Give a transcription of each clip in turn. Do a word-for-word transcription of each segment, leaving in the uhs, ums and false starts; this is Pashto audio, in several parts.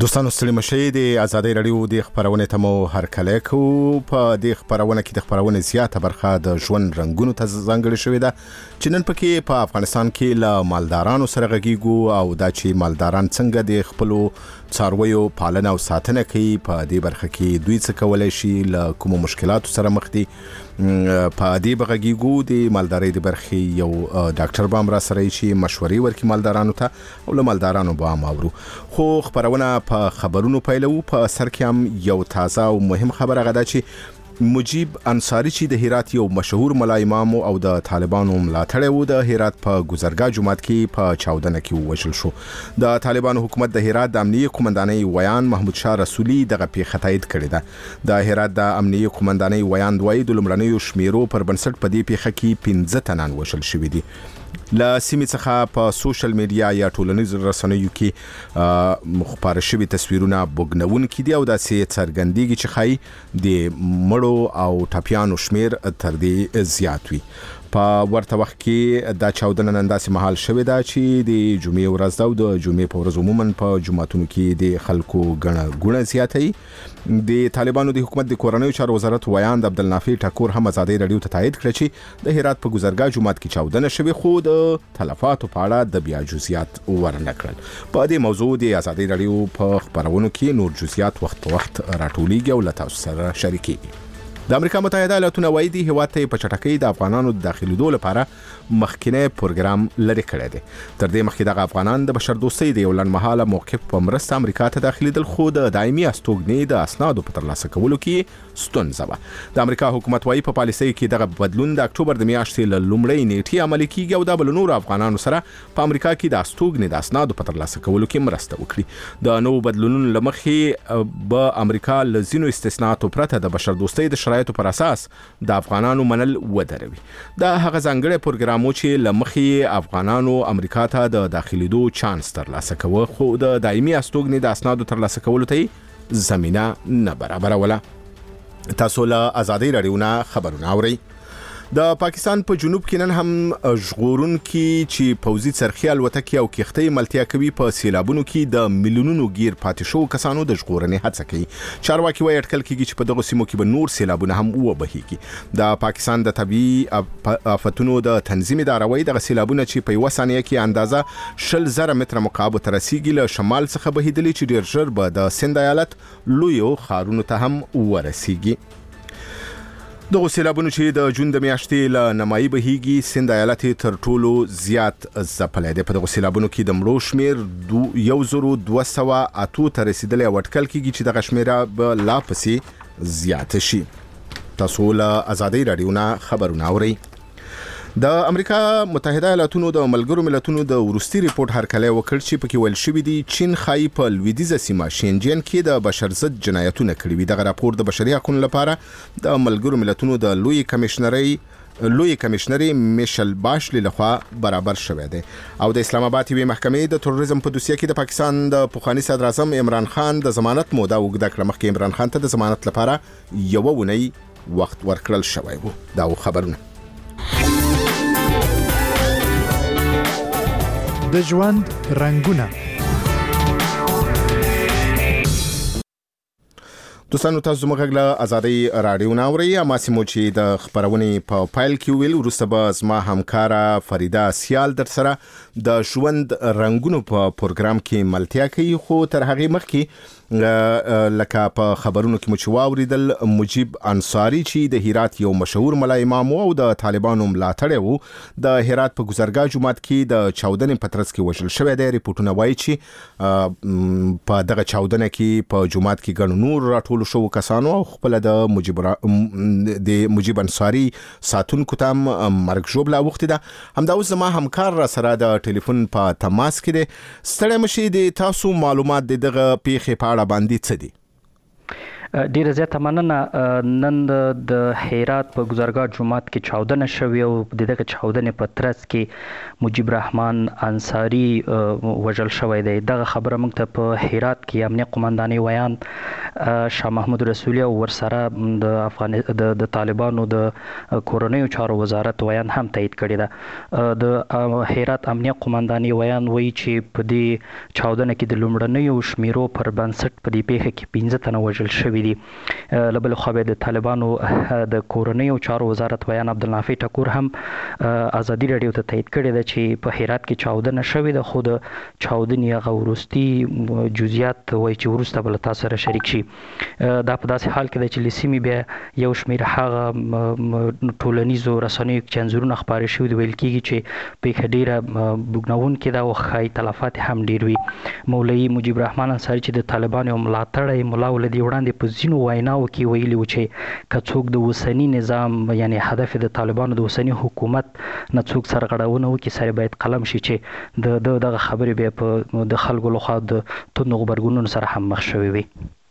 دوستانو ستړي مشئ د ازادۍ رادیو د خبرونې ته مو هرکلی کوو. په دې خبرونه کې د خبرونې زیاته برخه د ژوند رنګونو ته ځانګړې شوې ده چې نن پکې په افغانستان کې له مالدارانو سره غږیږو او دا چې مالداران څنګه د خپلو څارویو پالنه او ساتنه کوي. په دې برخه کې دوی څه کولی شي، له کومو مشکلاتو سره مخ دي. په دې بغږیږو د مالدارۍ د برخې یو ډاکټر به هم را سره چې مشورې ورکړي مالدارانو ته او له مالدارانو به هم اورو. خو خبرونه په خبرونو پیلو. په سر کې هم یو تازه او مهم خبره غدا چې مجیب انصاری چې د هرات یو مشهور ملا امام او د طالبانو ملاتړی و، د هرات په ګذرګاه جومات کې په چاودنه کې ووژل شو. د طالبانو حکومت د هرات د امنیه قومندانۍ ویان محمود شاه رسولي دغه پیښه تایید کړې ده. د هرات د امنیه قومندانۍ ویان دوی د لومړنیو شمیرو پر بنسټ په دې پیښه کې پنځه تنان وژل شوي دي. له سیمې څخه په سوشل میډیا یا ټولنیزو رسنیو کې مخبر شوي تصویرونه بوګنونکي دي او داسې څرګندېږي چې ښایي د مړو او ټپیانو شمیر تر دې زیات وي. په ورته وخت کې دا چاودنه نن داسې مهال شوې ده چې د جمعې ورځ ده او د جمعې په ورځ عموما په جوماتونو کې د خلکو ګڼه ګوڼه زیاته وي. د طالبانو د حکومت د کورنیو چارو وزارت ویان د عبدالنافع ټکور هم ازادۍ رادیو ته تایید کړه چې د هرات په ګذرګاه جومات کې چاودنه شوې، خو د تلفاتو په اړه د بیا جزئیات ورنه کړل. په دې موضوع د ازادۍ رادیو په خبرونو کې نور جزئیات وخت په وخت راټولیږي او له تاسو سره شریکېږي. د امریکا متحده ایالاتونو وایي د هیواد ته په چټکۍ د افغانانو د داخلېدو لپاره مخکینی پروګرام لرې کړی دی. تر دې مخکې دغه افغانان د بشردوستۍ د یو لنډمهاله موقف په مرسته امریکا ته داخلېدل، خو د دایمي استوګنې د اسنادو په ترلاسه کولو کې ستونزه وه. د امریکا حکومت وایي په پالیسۍ کې دغه بدلون د اکتوبر د میاشتې له لومړۍ نیټې عملي کیږي او دا به له نورو افغانانو سره په امریکا کې د استوګنې د اسنادو په ترلاسه کولو کې مرسته وکړي. د نوو بدلونونو له مخې به امریکا له ځینو استثناءاتو پرته د بشردوستۍ د شرایطو پر اساس د افغانانو منل ودروي. دا هغه ځانګړی پروګرامو چې له مخې افغانانو امریکا ته د داخلېدو چانس ترلاسه کوه، خو د دایمي استوګنې د اسنادو ترلاسه کولو ته زمینه نه برابروله. تاسو له ازادۍ رادیو نه خبرونه اورئ. د پاکستان په جنوب کې نن هم ژغورونکي چې پوځي څرخي الوتکې او کښتۍ ملتیا کوي په سیلابونو کې د میلیونونو گیر پاتې شوو کسانو د ژغورنې هڅه کوي. چارواکي وایي اټکل کېږي چې په دغو سیمو کې به نور سیلابونه هم وبهیږي. د پاکستان د طبیعي آفتونو د تنظیم اداره وایي دغه سیلابونه چې په یوه ثانیه کې اندازه شل زره متره مکعب ته رسیږي له شمال څخه بهیدلي چې ډېر ژر به د سند ایالت لویو ښارونو ته هم ورسیږي. دغه سیلابونو چې د جون د میاشتې له نمایي بهیږي، سند ایالت تر ټولو زیات ځپلی دی. په دغه سیلابونو کې د مړو شمیر یو زرو دوه سوه اتو ته رسیدلی او اټکل کېږي چې دغه شمیره به لا پسې زیاته شي. تاسو له ازادۍ رادیو نه خبرونه اورئ. د امریکا متحده ایالاتونو د ملګرو ملتونو د وروستي ریپورت هرکلی وکړ چې پکې ویل شوي دي چین ښایي په لویدیځه سیمه شینجین کې د بشر ضد جنایتونه کړي وي. دغه راپور د بشري حقونو لپاره د ملګرو ملتونو د لوی کمشنرۍ لوی کمشنري میشل باشلی لخوا برابر شوی دی او د اسلام آباد یوې محکمې د تروریزم په دوسیه کې د پاکستان د پخواني صدر اعظم عمران خان د ضمانت موده اوږده کړه. مخکې عمران خان ته د ضمانت لپاره یوه اونۍ وخت ورکړل شوی و. دا خبرونه د ژوند رنګونه. دوستانو تاسو زموږ غږ له ازادۍ راډیو نه اورئ. هماسې مو چې د خپرونې په پایل کې ویل، وروسته به زما همکاره فریده سیال در سره د ژوند رنګونو په پروګرام کې ملتیا کوي. خو تر هغې مخکې لکه په خبرونو کې مو چې واوریدل، مجیب انصاری چې د هرات یو مشهور ملا امام او د طالبانو ملاتړی و، د هرات په ګذرګاه جومات کې د چاودنې په ترڅ کې وژل شوی دی. ریپورټونه وایي چې په دغه چاودنه کې په جومات کې ګڼ نور راټول شو کسانو او خپل د مجیب د مجیب انصاری ساتونکو ته مرګ ژوبله اوښتې ده. همدا اوس زما همکار را سره د ټلیفون په تماس کې دی. ستړی مشئ، د تاسو معلومات د دغه پیښې په اړه باندې څه دي؟ ډیره زیاته مننه. نن د هرات په ګذرګاه جومات کې چاودنه شوې او د دغه چاودنې په ترڅ کې مجیب رحمان انصاری وژل شوی دی. دغه خبره موږ ته په هرات کې امنیه قومندانۍ ویان شاه محمود رسولي او ورسره د افغان د د طالبانو د کورنیو چارو وزارت ویان هم تایید کړی ده. د هرات امنیه قومنداني ویان وایي چې په دې چاودنه کې د لومړنیو شمیرو پر بنسټ په دې پیښه کې پنځه تنه وژل شوي دي. له بل خوا د طالبانو د کورنیو چارو وزارت ویان عبدالنافع ټکور هم ازادي رادیو ته تایید کړی ده چې په هرات کې چاودنه شوې ده، خو د چاودنې هغه وروستي جزئیات وایي چې وروسته به له تاسو سره شریک شي. دا په داسې حال کې ده چې له سیمې بیا یو شمېر هغه ټولنیزو رسنیو چې انځورونه خپاره شوي دي، ویل کېږي چې پیښه ډېره بوږنوونکې ده او ښایي تلفات هم ډېر وي. مولوي مجيب الرحمن انصاري چې د طالبانو ملاتړی ملا ولدي وړاندې په ځینو ویناو کې ویلي و چې که څوک د اوسني نظام یعنی هدف د طالبانو د اوسني حکومت نه څوک سرغړونه وکړي سره باید قلم شي، چې د دغه خبرې بیا په د خلکو لخوا د توندو غبرګونونو سره هم مخ شوي وي.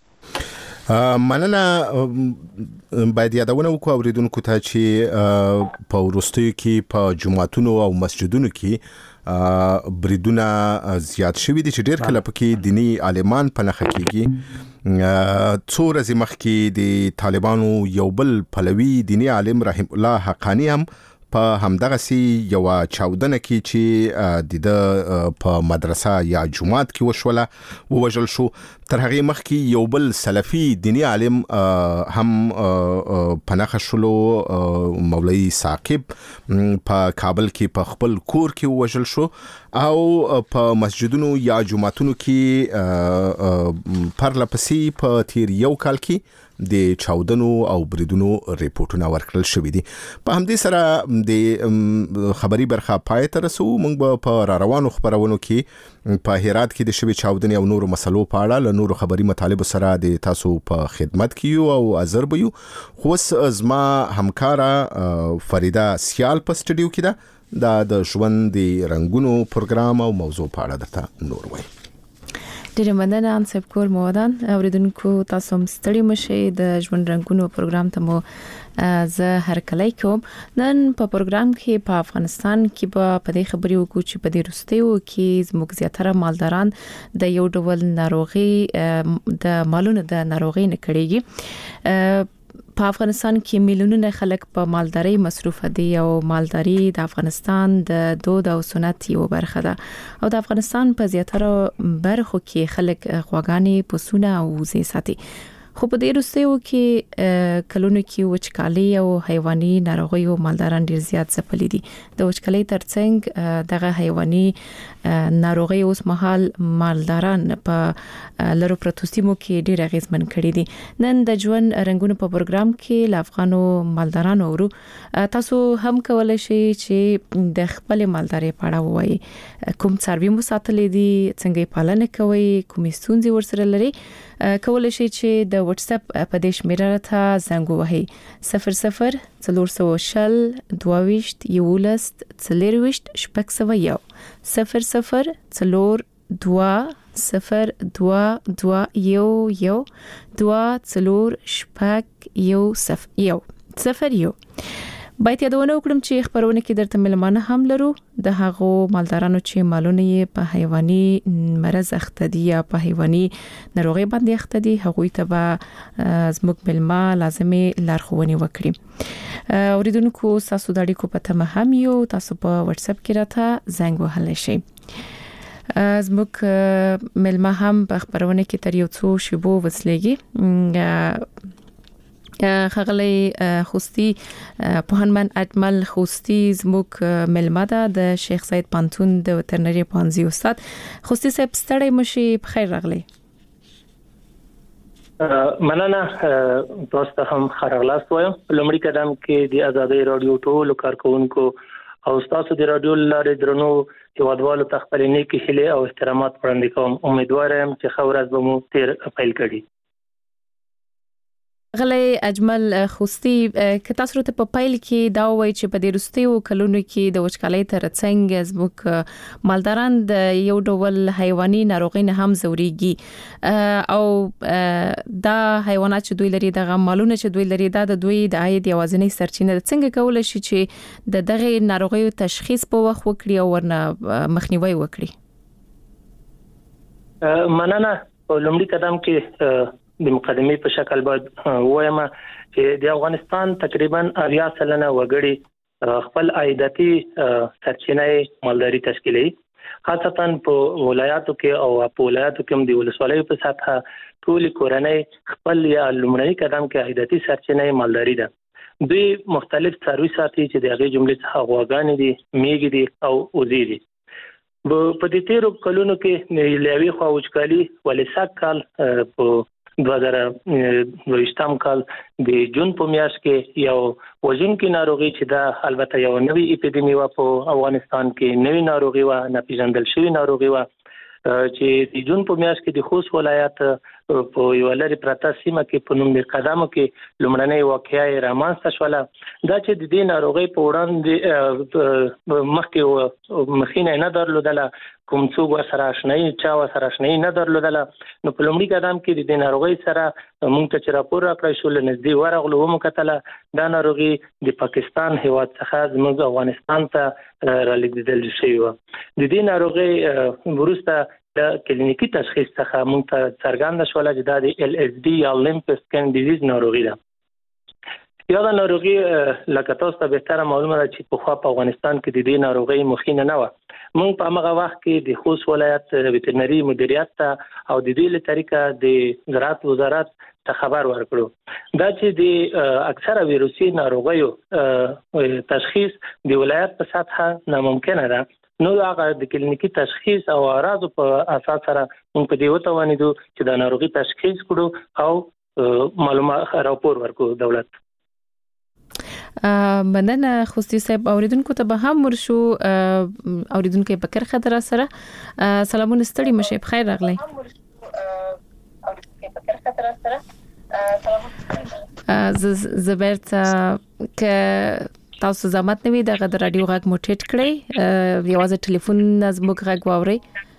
مننه. باید یادونه وکړو اوریدونکو ته چې په وروستیو کې په جماعتونو او مسجدونو کې بریدونه زیات شوي دي چې ډېر کله پکې دینی عالمان په نښه کېږي. څو ورځې مخکې د طالبانو یو بل پلوي دینی عالم رحم الله حقانی هم په همدغسې یوه چاودنه کې چې د په مدرسه یا جومات کې وشوله ووژل شو. تر هغې مخکې یو بل سلفي دینی عالم هم په نښه شولو، مولوي ثاقب په کابل کې په خپل کور کې ووژل شو، او په مسجدونو یا جوماتونو کې پرله پسې په تیر یو کال کې د چاودنو او بریدونو ریپورتونه ورکړل شوي دي. په همدې سره د خبري برخه پای ته رسو. موږ به په را روانو خبرونو کې په هرات کې د شوي چاودنې او نورو مسلو په اړه له نورو خبري مطالبو سره د تاسو په خدمت کې یو او حاضر به یو. خو زما همکاره فریده سیال په سټډیو کې ده، دا د ژوند د رنگونو پروګرام او موضوع په اړه درته نور وایي. ډیره مننه انصب کور مودان. اوریدونکو تاسو هم ستړي مشئ. د ژوند رنگونو پروګرام ته مو زه هرکلی کوم. نن په پروګرام کې په افغانستان کې به په دې خبرې وکړو چې په دې وروستیو کې زموږ زیاتره مالداران د یو ډول ناروغي د مالونو د ناروغي نه کړيږي. په افغانستان کې میلیونونه خلک په مالداري مصروف دي او مالداري د افغانستان د دود او سنت یو برخه ده، او د افغانستان په زیاتره برخو کې خلک غواګانې، پسونه او وزې ساتي. خو په دې وروستیو کې کلونو کې وچکالي او حیواني ناروغي او مالداران ډیر زیات ځپلي دي. د وچکالي ترڅنګ دغه حیواني ناروغي اوس مهال مالداران په لرو پرتو سیمو کې ډیر اغیزمن کړي دي. نن د ژوند رنگونو په پروګرام کې ل افغانو مالدارانو ورو تاسو هم کولای شئ چې د خپل مالداري په اړه وایي، کوم څاروي مو ساتلې دي، څنګه پالنه کوي، کومې ستونزې ورسره لري. کولای شئ چې د واتس اپ په دې شمیره ته زنګ ووهئ صفر صفر څلور سوه شل دوه ویشت یولس څلرویشت شپږ سوه یو صفر صفر څلور دوه صفر دوه دوه یو یو دوه څلور شپږ یو صفر یو صفر یو. باید یادونه وکړم چې خبرونه کې درته ملمانه هم لرو د هغو مالدارانو چې مالونه یې په حیواني مرض اخته دي یا په حیواني ناروغي باندې اخته دي، هغوی ته به زموږ ملما لازمي لارښوونې وکړي. اوریدونکو تاسو د اړیکو په تمه هم یو، تاسو په واتس اپ کې راته زنګ وهلی شئ. زموږ ملما هم په خبرونه کې تر یو څو شیبو وسلېږي. خغلی خوستی پوهنمن اجمل خوستی زموږ ملما ده د شیخ زاید پانتون د وترنری پوهنځي استاد. خوستی صاحب ستړی مشي، بخیر راغلی. مننه، تاسو ته هم ښه راغلاست وایم. لومړی قدم کې د آزادۍ رادیو ټولو کارکونکو او تاسو د رادیو لارې درنو هیوادوالو ته خپل نیکې هیلې او احترامات وړاندې کوم. امیدوار یم چې ښه ورځ به مو تیر پیل کړي. غلی اجمل خوستی که تاسو ته په پیل کې دا وایي چې په دې وروستیو کلونو کې د وچکالۍ ترڅنګ زموږ مالداران د یو ډول حیواني ناروغۍ نه هم ځوريږي او دا حیوانات چې دوی لري دغه مالونه چې دوی لري دا د دوی د عاید یوازینی سرچینه ده. څنګه کولای شي چې د دغه ناروغیو تشخیص په وخت وکړي او ورنه مخنیوي وکړي؟ مننه. په لومړي قدم کې د مقدمه په شکل باید وایم چې د افغانستان تقریبا اویا سلنه وګړي خپل عایداتي سرچینه مالداري تشکیلوي، خاصتا په ولایاتو کې او په ولایاتو کې د ولسوالیو په سطحه ټول کورنۍ خپل یا لومړني قدم کې عایداتي سرچینه مالداري ده. دوی مختلف څاروي ساتي چې د هغې جملې څخه غواګانې دي، میږې دي او وزې دي. په دې تیرو کلونو کې له یوې خوا وچکالي ولې سږ کال په دوه زره دوهویشتم کال د جون په میاشت کې یو وژونکې ناروغي چې دا البته یو نوې اپیډیمي وه په افغانستان کې، نوې ناروغي وه، ناپېژندل شوې ناروغي وه چې د جون په میاشت کې د خوست ولایت په یو لري پرته سیمه کې په نوم د قدمو کې لومړنۍ واقعه رامنځته شوله. دا چې د دې ناروغۍ په وړاندې مخکې مخینه نه درلودله، کوم څوک ورسره آشنایي چا ورسره آشنایي نه درلودله، نو په لومړي قدم کې د دې ناروغۍ سره موږ ته چې راپور راکړی شو له نږدې ورغلو ومو کتله دا ناروغي د پاکستان هیواد څخه زموږ افغانستان ته رالېږدېدل شوې وه. د دې ناروغۍ وروسته د کلینیکي تشخیص څخه موږ ته څرګنده شوله چې دا د ال اس ډي یا لیمف سکن ډیزیز ناروغي ده. یاده ناروغي لکه تاسو ته بهتره معلومه ده چې پخوا په افغانستان کې د دې ناروغۍ مخینه نه وه. موږ په هغه وخت کې د خوست ولایت وترنري مدیریت ته او د دې له طریقه د زراعت وزارت ته خبر ورکړو دا چې د اکثره ویروسي ناروغیو تشخیص د ولایت په سطحه ناممکنه ده. نو هغه د کلینیکي تشخیص او اعراض په اساس سره موږ په دې وتوانیدو چې د ناروغي تشخیص کړو او معلومات راپور ورکړو دولت. مننه خوستي صاحب. اوریدونکو ته به هم ورشو. اوریدونکو په کرخه در سره سلامونه ستړي مشه بخیر راغلی. زبرت که تاسو زحمت نوي دغه د رادیو غږ مو ټیټ کړئ، یوازې ټلیفون زموږ غږ واورئ.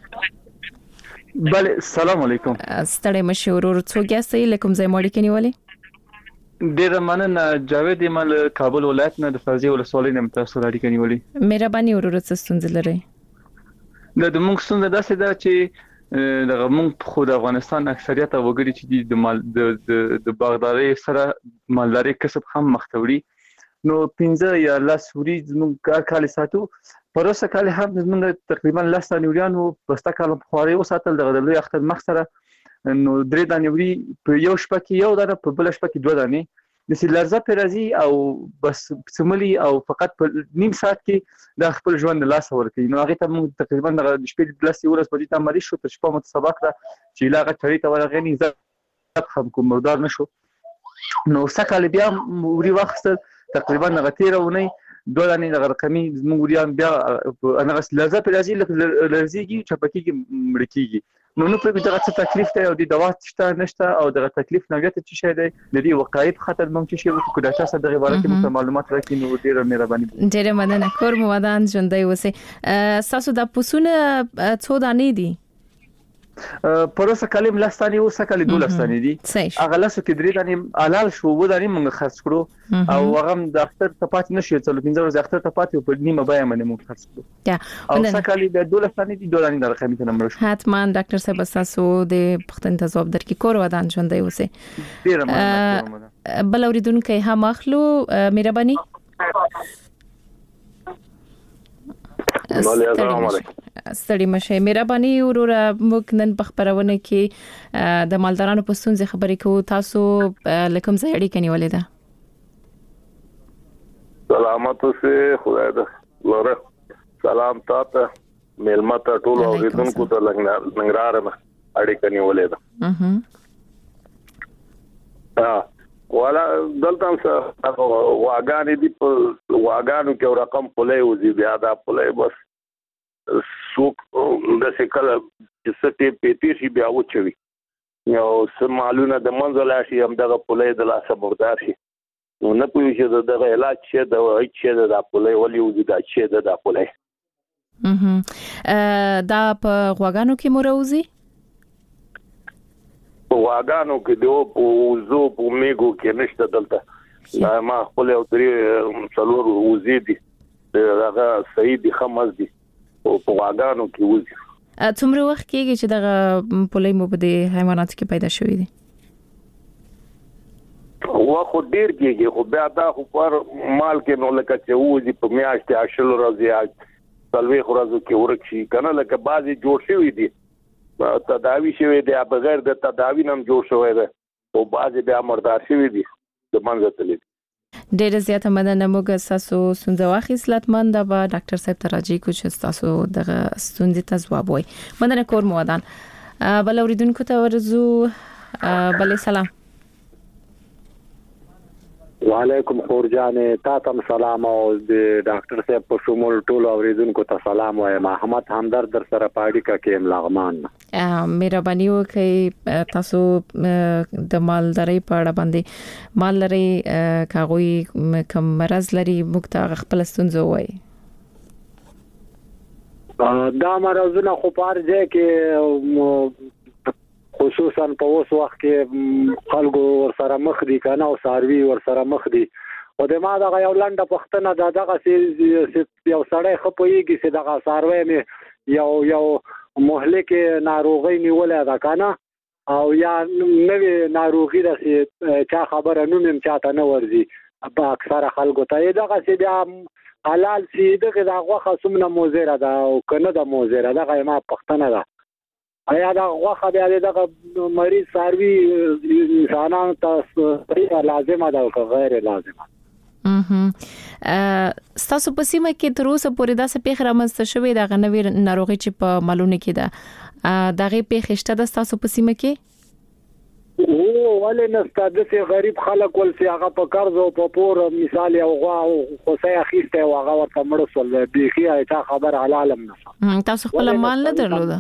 بله السلام علیکم. ستړي مشه ورور څوک یاستئ لکم زې مړی کې نیولې؟ ډیره مننه جاوید مال کابل ولایت نه د فرضي ولسوالۍ نه تاسو راډیو کې نیولې. مهرباني ورور څه ستونزې لري؟ د موږ ستونزه داسې ده چې دغه موږ خو د افغانستان اکثریت وګړي چې د مال د د باغداري سره مالداري کسب هم مختوري، نو پنځه یا لس ورځې موږ کار کال ساتو. پروسه کال هم موږ تقریبا لس نیوریانو پستا کال په خواري وساتل دغه د لوی اختر مخ سره، نو درې دانې وری په یو شپه کې یو دانه په بل شپه کې دوه دانې د سیلرزه پیرازي او بس سملي او فقط په نیم ساعت کې د خپل ژوند لاس ورکړي. نو هغه ته موږ تقریبا د شپې بلس ورځ په دې ته مریض شو تر شپه متسابق ده چې لاغه چړې ته ورغني زه هم کوم مردار نشو. نو سکه بیا وری وخت تقریبا غتیرونه دوه دانې د رقمي موږ وريان بیا انا غس لازم پیرازي لرزيږي چپکیږي مړکیږي. نو نو په دغه څه تکلیف ته او د دوا شته نشته او دغه تکلیف نویت چې شه دی د دې وقایع خطر ممکن شي او کله تاسو دغه باره کې معلومات راکړئ نو ډیره مهرباني. ډیره مننه. کور مو ودان ژوندۍ اوسئ. تاسو د پوسونه څو دانې دي؟ پروسه کلم لستانی او سکه دوه لستانی دي. هغه لاسو کې درې دانې حلال شو و دانې موږ خرڅ کړو او هغه د اختر ته پاتې نشي څلور پنځه ورځې اختر ته پاتې په نیمه بیه باندې موږ خرڅ کړو. او سکه د دوه لستانی دي دوه دانې د رقمي ته نمبر شو. حتما ډاکټر صاحب تاسو د پښتون تجربه درکې کور ودان ژوندۍ اوسئ. ډیره مننه. بل اوریدونکو هم اخلو مهرباني. السلام علیکم. ستړي مشه مهرباني وروره. موږ نن په خبرونه کې د مالدارانو په ستونزې خبرې کوو. تاسو لکم ځای اړیکه نیولې ده؟ سلامات اوسئ. خدای دې لره سلام تاسو مېلمه ته ټول اوریدونکو ته لنګرار اړیکه نیولې ده. ها ولا دلته څه واګانې دي په واګانو کې رقم پلي وزي بیا دا پلي بس سوق د سکل چې ستې پېتی شي بیا وچوي یو سمالونه د منځله شي هم دغه پلي د لاسه مردار شي. نو نه پوي چې دغه علاج شه د هیڅ شه د پلي ولي وزي دا شه د پلي دا په غواګانو کې مروزي په غواګانو کې دی او په زو په میګو کې نشته دلته دا ما خپل او درې څلور وزي دي دغه صحیح دي خمس دي او په غواګانو کې وزي. څومره وخت کېږي چې دغه پلي مو په دې حیواناتو کې پیدا شوې دي؟ واخو ډیر کېږي خو بیا دا خو پر مال کې نو لکه چې وځي په میاشتې عشر ورځې څلوي ورځو کې ورک شي کنه لکه بعضي جوړ شوی دي تداوی شوی دی بغیر د تداوی نم جوړ شوی دی او بعضي بیا مردار شوی دي د منځ ته لیدي ډېر زیاته مننه موږ تاسو سنځه واخیستلت من دا به ډاکټر صاحب ته راځي کو چې تاسو دغه ستونزې ته ځواب وای مننه کور مودان بل اوریدونکو ته ورزو بل سلام وعلیکم خورجانې تا تم سلام او د ډاکټر صاحب په شمول ټول اوریدونکو ته سلام وایم محمد همدرد در سره پاړی کا کېم لغمان مهرباني وکړئ تاسو د مالداري په اړه باندې مال لري کاغوي کوم مرز لري مکته خپل ستونزه وای دا مرزونه خو پارځه کې خصوصا په اوس وخت کې خلکو ور سره مخ دي کنه او ساروي ور سره مخ دي او د ما دا یو لنډه پښتنه دا دغه یو سړی خپويږي چې دغه ساروي مې یو یو مهلک ناروغي نیولې ده کنه او یا نوې ناروغي ده چې چا خبره نوم هم چاته نه ورزي په اکثره خلکو ته دغه چې بیا حلال سي دغه دغه خصومنه موزره ده او کنه د موزره دغه ما پښتنه ده ایا دا غوخه بیا دغه مریض ساروي انسانانو ته لازمه ده او غیر لازمه اه تاسو په سیمه کې تر اوسه پورې دا څه پیښه رامنځته شوې ده غنوي ناروغي چې په مالونه کې ده دغه پیښه شته د تاسو په سیمه کې او ولې نسته د غریب خلک ول سي هغه په قرض او په پور مثال یو غوا او خوسه اخیسته او هغه ورته مړ سول بيخي ایته خبر حلال نه تاسو خپل مال نه درلوده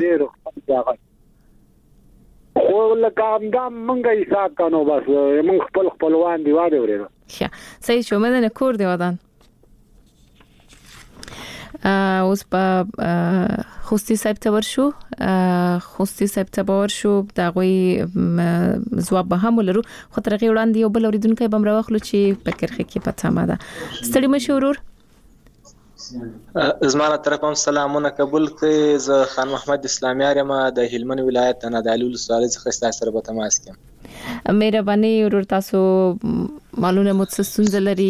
خو لکه دا مونږه حساب کانو بس مونږ خپل خپلوان دی واده ورته ښه صحیح شو مې نه کور دی ودان اوس په خوستي صاحب ته ورشو خوستي صاحب ته ورشو دا غوي ځواب به هم ولرو خو ترغه وړاندې یو بل اوریدونکو به مروخلو چې فکرخه کې پته ما ده ستړي مشورور زمانه طرفم سلامونه قبول کړئ زه خان محمد اسلامي ارما د هلمند ولایت نه د علول سوال څخه ستاسو سره به تماس کوم مهرباني ورور تاسو معلومه متصل لري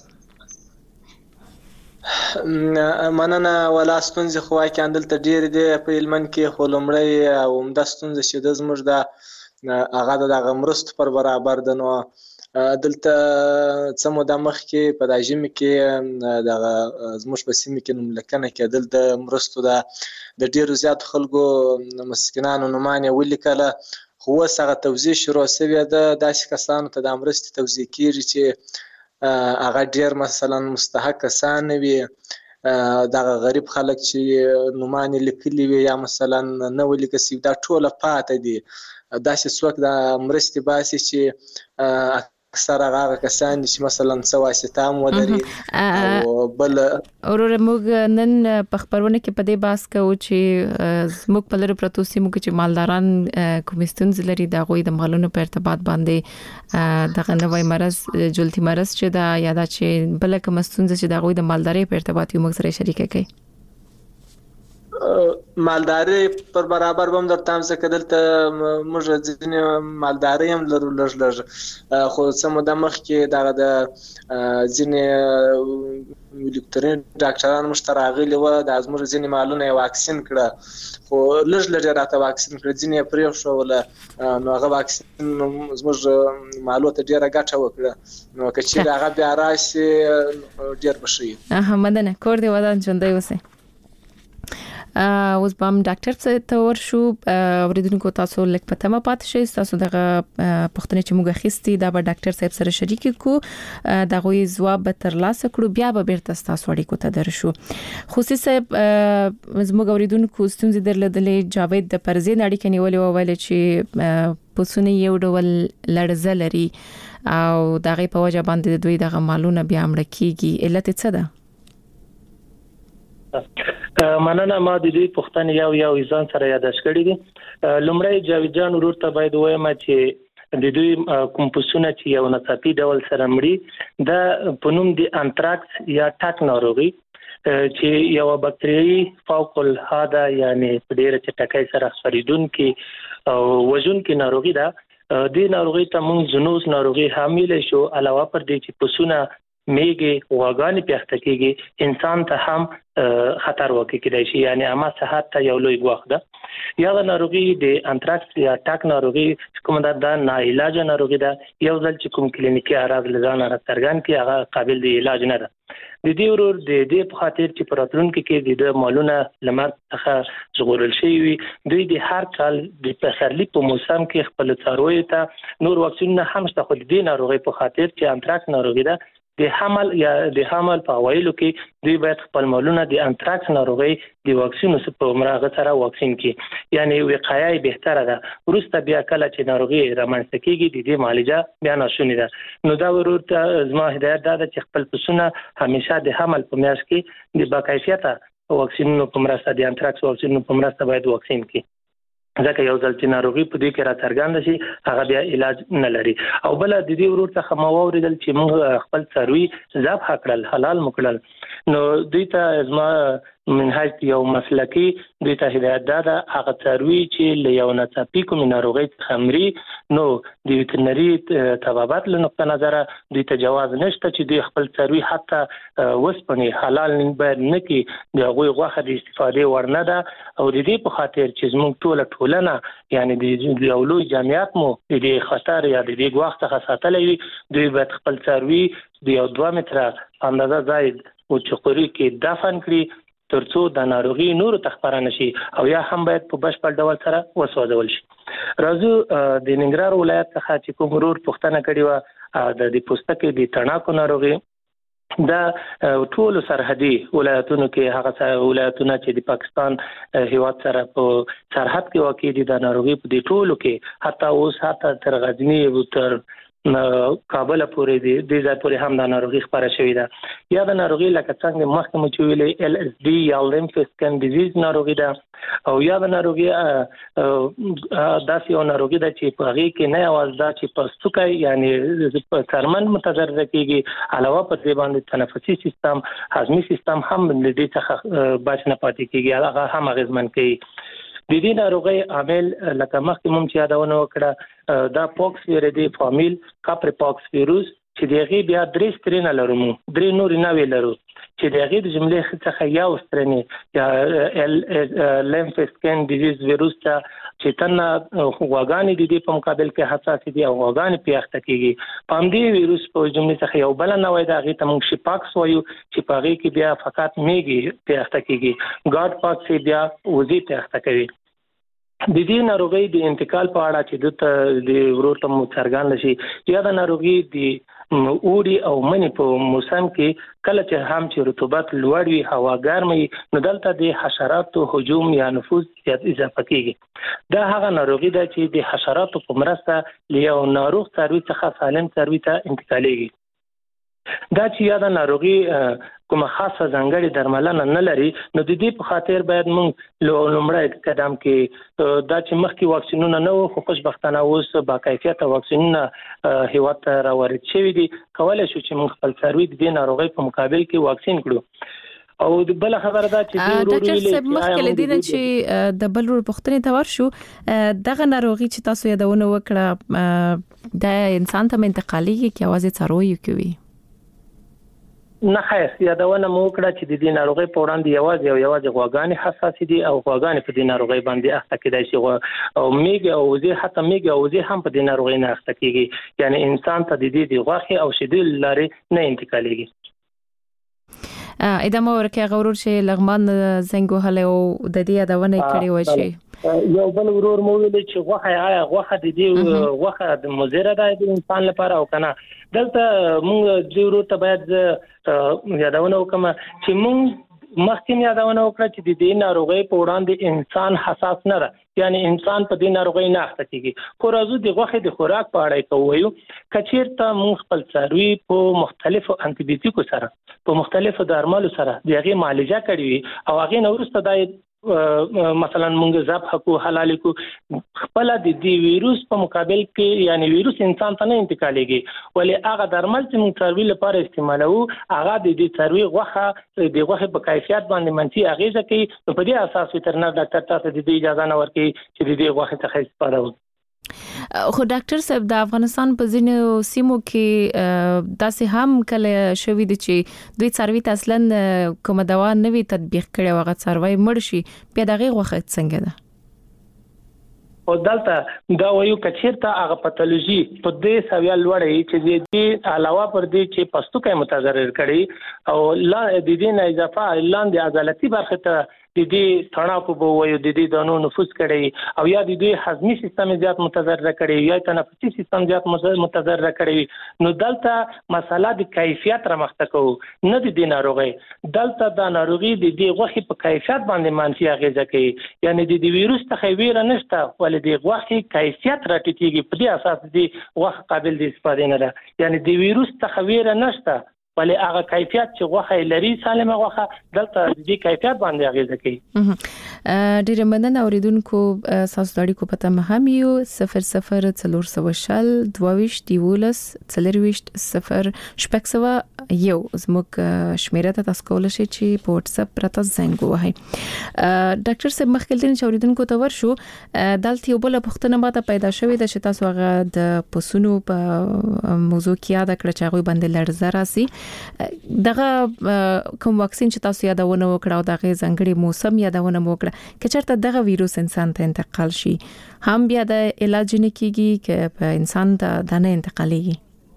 مننه ولا ستونزې خو کې اندل ته ډېر دي په هلمند کې خو لومړی او عمده ستونزه چې د زموږ د هغه د مرستو پر برابر ده نو دلته څه موده مخکې په د ژمي کې د زموږ په سیمه کې نوملکنه کېدل د مرستو د د ډېرو زیات خلکو مسکینانو نومانه ولیکله خو اوس هغه توزیع شروع شوې ده داسې کسانو ته د مرستې توزیع کېږي چې هغه ډیر مثلا مستحق کسان وي دا غریب خلک چې نومانه لیکلي وي یا مثلا نه ولیکسي دا ټوله پاتې دي داسې څوک د مرستې باسي چې اکثر هغه کسان چې مثلا سواسته هم ولري او بل اورور موږ نن په خبرونه کې په دې باس کوو چې موږ په لری پروتو سیمو کې چې مالداران کومستون زلري د غوي د مالونو په ارتباط باندې دغه نوې مرز جلتی مرز چې دا یاده چې بل کومستون چې د غوي د مالداري په ارتباط یو موږ سره شریک کړي مالداري پر برابر بم در تام څخه دلته موږ ځینې مالداري هم لرو لږ لږ خو سم د مخ کې دغه د ځینې الکترون ډاکټران مشتراغلي و د ازمر ځینې مالونه واکسین کړه خو لږ لږ راته واکسین کړ ځینې پرې شو ولا نو هغه واکسین زموږ مالو ته ډیره ګټه وکړه نو کچې هغه بیا راشي ډیر بشي احمدنه کور دی ودان ژوندۍ وسه اوس بام ډاکټر ته ورشو اوریدونکو تاسو لیک پته ما پات شي تاسو دغه پښتنې چې موږ خستي دا به ډاکټر صاحب سره شریک کو دغه ځواب به تر لاسه کړو بیا به بیرته تاسو اړیکو ته درشو خوسي صاحب زموږ اوریدونکو ستونزې درلودلې جاوید د پرزین اړیکې نیولې وویل چې پوسونه یو ډول لړزه لري او دغه په وجه باندې دوی دغه مالونه بیا مړ کیږي علت څه ده مننه ما د دې پښتنې یو یو ځان سره یاداش کړی دي لومړی جاوید جان ورور ته باید وایم چې د دوی کوم پسونه چې یو ناڅاپي ډول سره مړي د پنوم د انتراکس یا ټاک ناروغي چې یو باکتریایي فوق الحاده یعنی په ډیره چټکۍ سره خپریدونکي او وژونکي ناروغي ده د ناروغي ته موږ زنوز ناروغي حامل شو علاوه پر دې چې پسونه میګي واغانی پیخته کیږي انسان ته هم خطر واقع کیدای شي یعنی اما صحت ته یو لوی ګواښ ده یا د ناروغي د انتراکس یا ټاک ناروغي کوم د نه علاج ناروغي ده یو ځل چې کوم کلینیکي اعراض لزان راڅرګند کی هغه قابل دی علاج نه ده د دې ورور د دې په خاطر چې پراتلونکو کې د مالونه لمر څخه زغورل شي وي دوی د هر کال د پسرلی په موسم کې خپل څاروي ته نور واکسینونه هم شته خو د دې ناروغي په خاطر چې انتراکس ناروغي ده د حمل یا د حمل په وایلو کې دوی باید خپل مالونه د انتراکس ناروغي د واکسینو په مرغه سره واکسین کړي یعنی وقایه بهتره ده ورسته بیا کله چې ناروغي رامنځته کیږي د دې معالجه بیا ناشونی ده نو دا ورور ته زما هدایت ده چې خپل پسونه همیشه د حمل په میاشت کې د باکیفیته واکسینونو په مرسته د انتراکس واکسینونو په مرسته باید واکسین کړي ځکه یو ځل چې ناروغي په دې کې را څرګند شي هغه بیا علاج نه لري او بل د دې ورور څخه مو اوریدل چې موږ خپل څاروي ذبح کړل حلال مکړل نو دوی ته زما منهج یو مسلکی دوی ته هدایت ده هغه څاروي چې له یو ناڅاپي کوم ناروغي خمري نو د ویټرنري طبابت له نقطه نظر دوی ته جواز نشته چې دوی خپل څاروي حتی وسپنی حلال نه باید نه کی د هغه غوښه د استفاده ورنه ده او د دې په خاطر چې زموږ ټول ټولنه یعنی د اولوی جمعیت مو د دې خطر یا د دې غوښه څخه ساتلې وي دوی باید خپل څاروي د یو دوه متره اندازه زائد او چقوري کې دفن کړي ترڅو د ناروغي نور تخبر نشي او یا هم باید په بشپړ ډول سره وسوځول شي راځو د ننګرهار ولایت څخه چې کوم ورور پښتنه کړي و د دې پوستکي د تڼاکو ناروغي دا ټول سرحدي ولایتونو کې هغه ولایتونه چې د پاکستان هیواد سره په سرحد کې واقع دي د ناروغي په دې ټولو کې حتی اوس حتی تر غزنی او تر کابل پورې دی د ځای پورې هم د ناروغي خبره شوې ده یا د ناروغي لکه څنګه مخکې مو چې ویلې ال اس ډي یا لیمفوسکن ډیزیز ناروغي ده او یا د ناروغي داسې یو ناروغي ده چې په هغه کې نه اواز ده چې په سوکای یعنی په څرمن متضرر کیږي علاوه پر دې باندې تنفسي سیستم هضمي سیستم هم د دې څخه بچ نه پاتې کیږي هغه هم اغیزمن کوي د دې ناروغي عامل لکه مخکې مونږ یادونه وکړه دا پوکس ویریدي فامیل کاپر پوکس ویروس چې دغه بیا درې سترینه لرو درې نور نه ویلرو چې دغه د جملې څخه یو سترینه یا لیمفوسکن ډیزیز ویروس چې تنه غواګانی د دې په مقابل کې حساس دي او غواګانی پیښته کیږي پام دې ویروس په جملې څخه یو بل نه وای دا غي ته مونږ شپاکس وایو چې په هغه کې بیا فقط میږي پیښته کیږي ګارد پاکس بیا وزي پیښته کوي د دې ناروغي د انتقال په اړه چې د ورور ته څرګند شي یا د ناروغي د اوري او منی په موسم کې کله چې هم چې رطوبت لوړ وي هوا ګرمي نو دلته د حشراتو هجوم یا نفوذ زیات اضافه کیږي دا هغه ناروغي ده چې د حشراتو په مرسته له ناروغ څاروي څخه سالم څاروي ته انتقالېږي دا چې یا د ناروغي کومه خاصه ځانګړې درملنه نه لري نو د دې په خاطر باید موږ لومړی قدم کې دا چې مخکې واکسینونه نه وو خو خوشبختانه اوس با کیفیته واکسینونه هیواد ته راوړل شوي دي کولای شو چې موږ خپل څاروي د دې ناروغۍ په مقابل کې واکسین کړو او د بل خبره ده چې ډاکټر صاحب مخکې لدینه چې د بل ور پښتنې ته ورشو دغه ناروغي چې تاسو یادونه وکړه د انسان ته انتقالي کې اوازه څاروي کوي نه خیر یادونه مو کړه چې د دې ناروغي په وړاندې یوازې او یوازې غواګانی حساس دي او غواګانی په دې ناروغي باندې اخته کېدای شي او میګ او زی حتی میګ او زی هم په دې ناروغي نه اخته کیږي یعنی انسان ته د دې د غوښه او شیدل لري نه انتقالېږي ادمه ورکه غوړور شي لغمان زنګو هله او د دې یادونه کړې و شي یو بل ورور مو ویل چې غوښه آیا غوښه د دې غوښه د مزره ده د انسان لپاره او کنه دلته موږ د ورور ته باید یادونه وکم چې موږ مخکې یادونه وکړه چې د دې ناروغي په وړاندې انسان حساس نه ده یعنی انسان په دې ناروغي نه اخته کیږي خو راځو د غوښه د خوراک په اړه کوو کچیرته موږ خپل څاروي په مختلفو انټي بیوټیکو سره په مختلفو درملو سره دغه معالجه کړې او هغه نورسته د مثلا مونږ ذبح کو حلال کو خپل د دې ویروس په مقابل کې یعنی ویروس انسان ته نه انتقالېږي ولی هغه درمل چې موږ څاروي لپاره استعمالوو هغه د دې څاروي غوښه د غوښه په کیفیت باندې منفي اغیزه کوي په دې اساس وترنر ډاکټر تاسو د دې اجازه نه ورکړي چې د دې غوښه څخه استفاده وکړي خو ډاکټر صاحب د افغانستان په ځینو سیمو کې داسې هم کله شوې دي چې دوی څاروي ته اصلا کومه دوا نه وي تطبیق کړي او هغه څاروي مړ شي بیا دغه غوښه څنګه ده او دلته دا وایو کچیرته هغه پاتولوژي په دې سویا لوړې چې دې علاوه پر دې چې پښتو کې متضرر کړي او لا د دې نه اضافه لاندې عضلاتي برخه ته د دې تڼاکو په وایو د دې دانو نفوذ کړي او یا د دې هضمي سیستم زیات متضرر کړي یا تنفسي سیستم زیات متضرر کړي نو دلته مسله د کیفیت رامخته کوو نه د دې ناروغي دلته د ناروغي د دې غوښې په کیفیت باندې منفي اغیزه کوي یعنی د دې ویروس څخه ویره نشته ولې د غوښې کیفیت راټیټیږي په دې اساس د غوښه قابل د استفادې نه ده یعنی د ویروس څخه ویره نشته ولې هغه کیفیت چې غوښه لري سالمه غوښه دلته د دې کیفیت باندې اغیزه کوي ډیر مننه اوریدونکو تاسو د اړیکو پته مهم یو صفر صفر څلور سوه شل دوه دیولس څلور صفر شپږ سوه یو زموږ شمیره ته تاسو کولای شئ چې په واتس اپ راته زنګ ووهئ ډاکټر صاحب مخکې دین چې اوریدونکو ته ورشو دلته یو بل پوښتنه ماته پیدا شوې ده چې تاسو هغه د پسونو په موضوع کې یاد کړئ چې هغه باندې لړزه راسي دغه کوم واکسین چې تاسو یادونه وکړه او دغه ځنګړي موسم یادونه وکړه چې چېرته دغه وایروس انسان ته انتقال شي هم بیا د علاج نه کیږي چې په انسان ته نه انتقالېږي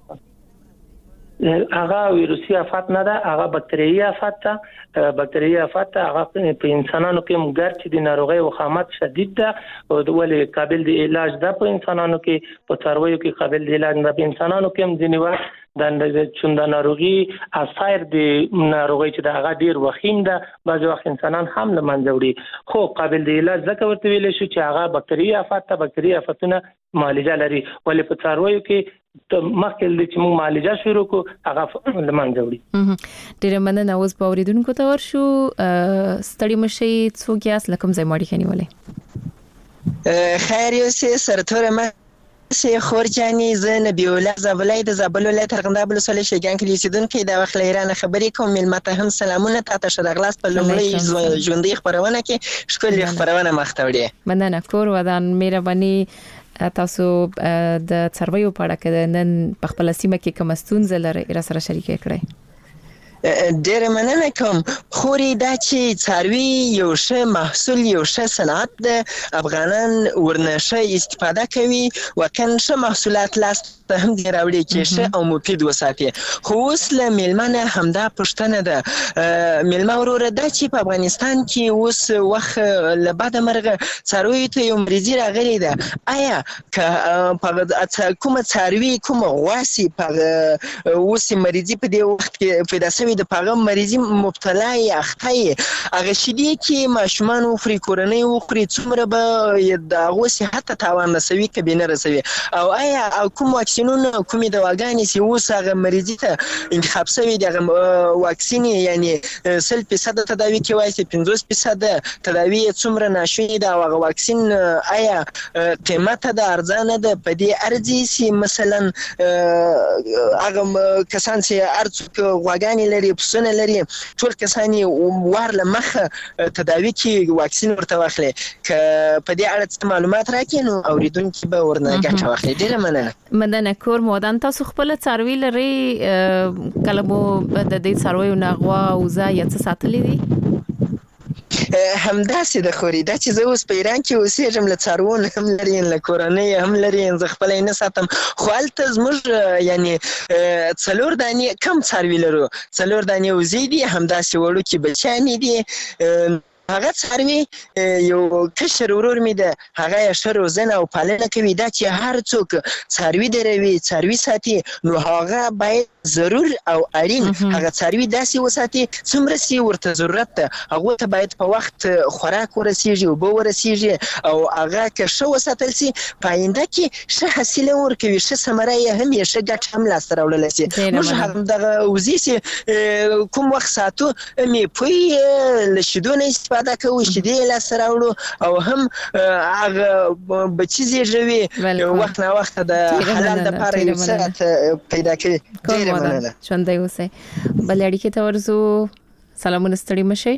هغه ویروسي آفات نه ده هغه بکتریایي آفات ده بکتریایي آفات ده هغه په انسانانو کې مګر چې د ناروغي وخامت شدید ده او ولې قابل د علاج ده په انسانانو کې په څارویو کې قابل د علاج نه په انسانانو کې هم ځینې وخت د چوندا ناروغي اثر د ناروغي چې د هغه ډیر وخیم ده بعض وخت انسانان هم له منځه وړي خو قابل د علاج ځکه ورته ویل شو چې هغه بکتریایي آفات ته بکتریایي آفاتونه معالجه لري ولې په څارویو کې مخکې د چې موږ معالجه شروع کو هغه له منځه وړي ډیر مننه اوس په اوریدونکو ته ورشو ستړي مشي څوک یاس لکم ځای ماړي خني ولې خیر یو سه سرتور ما سه خورجاني زنه بیوله زبلای د زبل ولایت ترغنده بل سولې شګان کې لیدونکو د وخت لیرانه خبرې کوم ملمت هم سلامونه تاسو ته شرغلاس په لومړی ژوندۍ خبرونه کې شکل خبرونه مختوړي مننه کور ودان مهرباني تاسو د څارویو په اړه کې نن په خپل سیمه کې کوم ستونزې لري را سره شریک کړئ ډېر مننه کوم خوري دا چې څاروي یو ښه محصول یو ښه صنعت د افغانان ورنشه استفاده کوي وکن ښه محصولات لاس ته هم دی راوړي چې ښه او مفید وساتي خو اوس له میلمنه همدا پوښتنه ده میلمه وروره دا چې په افغانستان کې اوس وخت له بعد مرغه څاروي ته یو مریضي راغلی ده آیا که کومه څاروي کومه غواسي په اوس مریضي په دې وخت کې پیدا شوی د پیغام مریضي مبتلا یا اخته هغه شدي کې ماشومان او فری کورنۍ او فری څومره به د هغه صحت ته تاوان رسوي کبي نه رسوي او آیا کوم واکسینونه کومې دواګانې چې اوس هغه مریضي ته انتخاب شوی د واکسین یعنی سل فیصد تداوی کې وایي پنځوس فیصد تداوی څومره ناشونی دا هغه واکسین آیا قیمت د ارزانه ده په دې ارزي چې مثلا هغه کسان چې ارڅ غواګانی لري پسونه لري ټول کسان ورله مخه تداوی کې واکسین ورته واخلي ک په دې اړه معلومات راکې نو اوریدونکو به ورنه ګټه واخلي ډیره مننه مننه کور مودان تاسو خپل څاروي لري کله مو د دې څارویو نغوا او ځا یا څه ساتلې دي همداسې د خوري دا چې زه اوس په ایران کې اوسېږم له څارویو هم لري له کورنۍ هم لري زه خپل نه ساتم خو هلته زموږ یعنی څلور دانې کم څاروي لرو څلور دانې وزې دي همداسې وړوکي بچیانې دي هغه څاروي یو کشر ورور مې ده هغه یې ښه روزنه او پالنه کوي دا چې هر څوک څاروي دروي څاروي ساتي نو هغه باید ضرور او اړین هغه څاروي داسې وساتي څومره چې ورته ضرورت ده هغه ته باید په وخت خوراک ورسیږي او به ورسیږي او هغه که ښه وساتل شي په آینده کې ښه حاصله ورکوي ښه ثمره یې هم یې ښه ګټه هم لاسته راوړلی شي موږ همدغه وزې چې کوم وخت ساتو مې پوی له شیدو نه استفاده کوو شیدې لاسته راوړو او هم هغه بچي زېږوي وخت نه وخت د حلال دپاره یو څه پیدا کوي ډېره مننه ژوندی اوسئ بل اړیکې ته ورځو سلامونه ستړي مشئ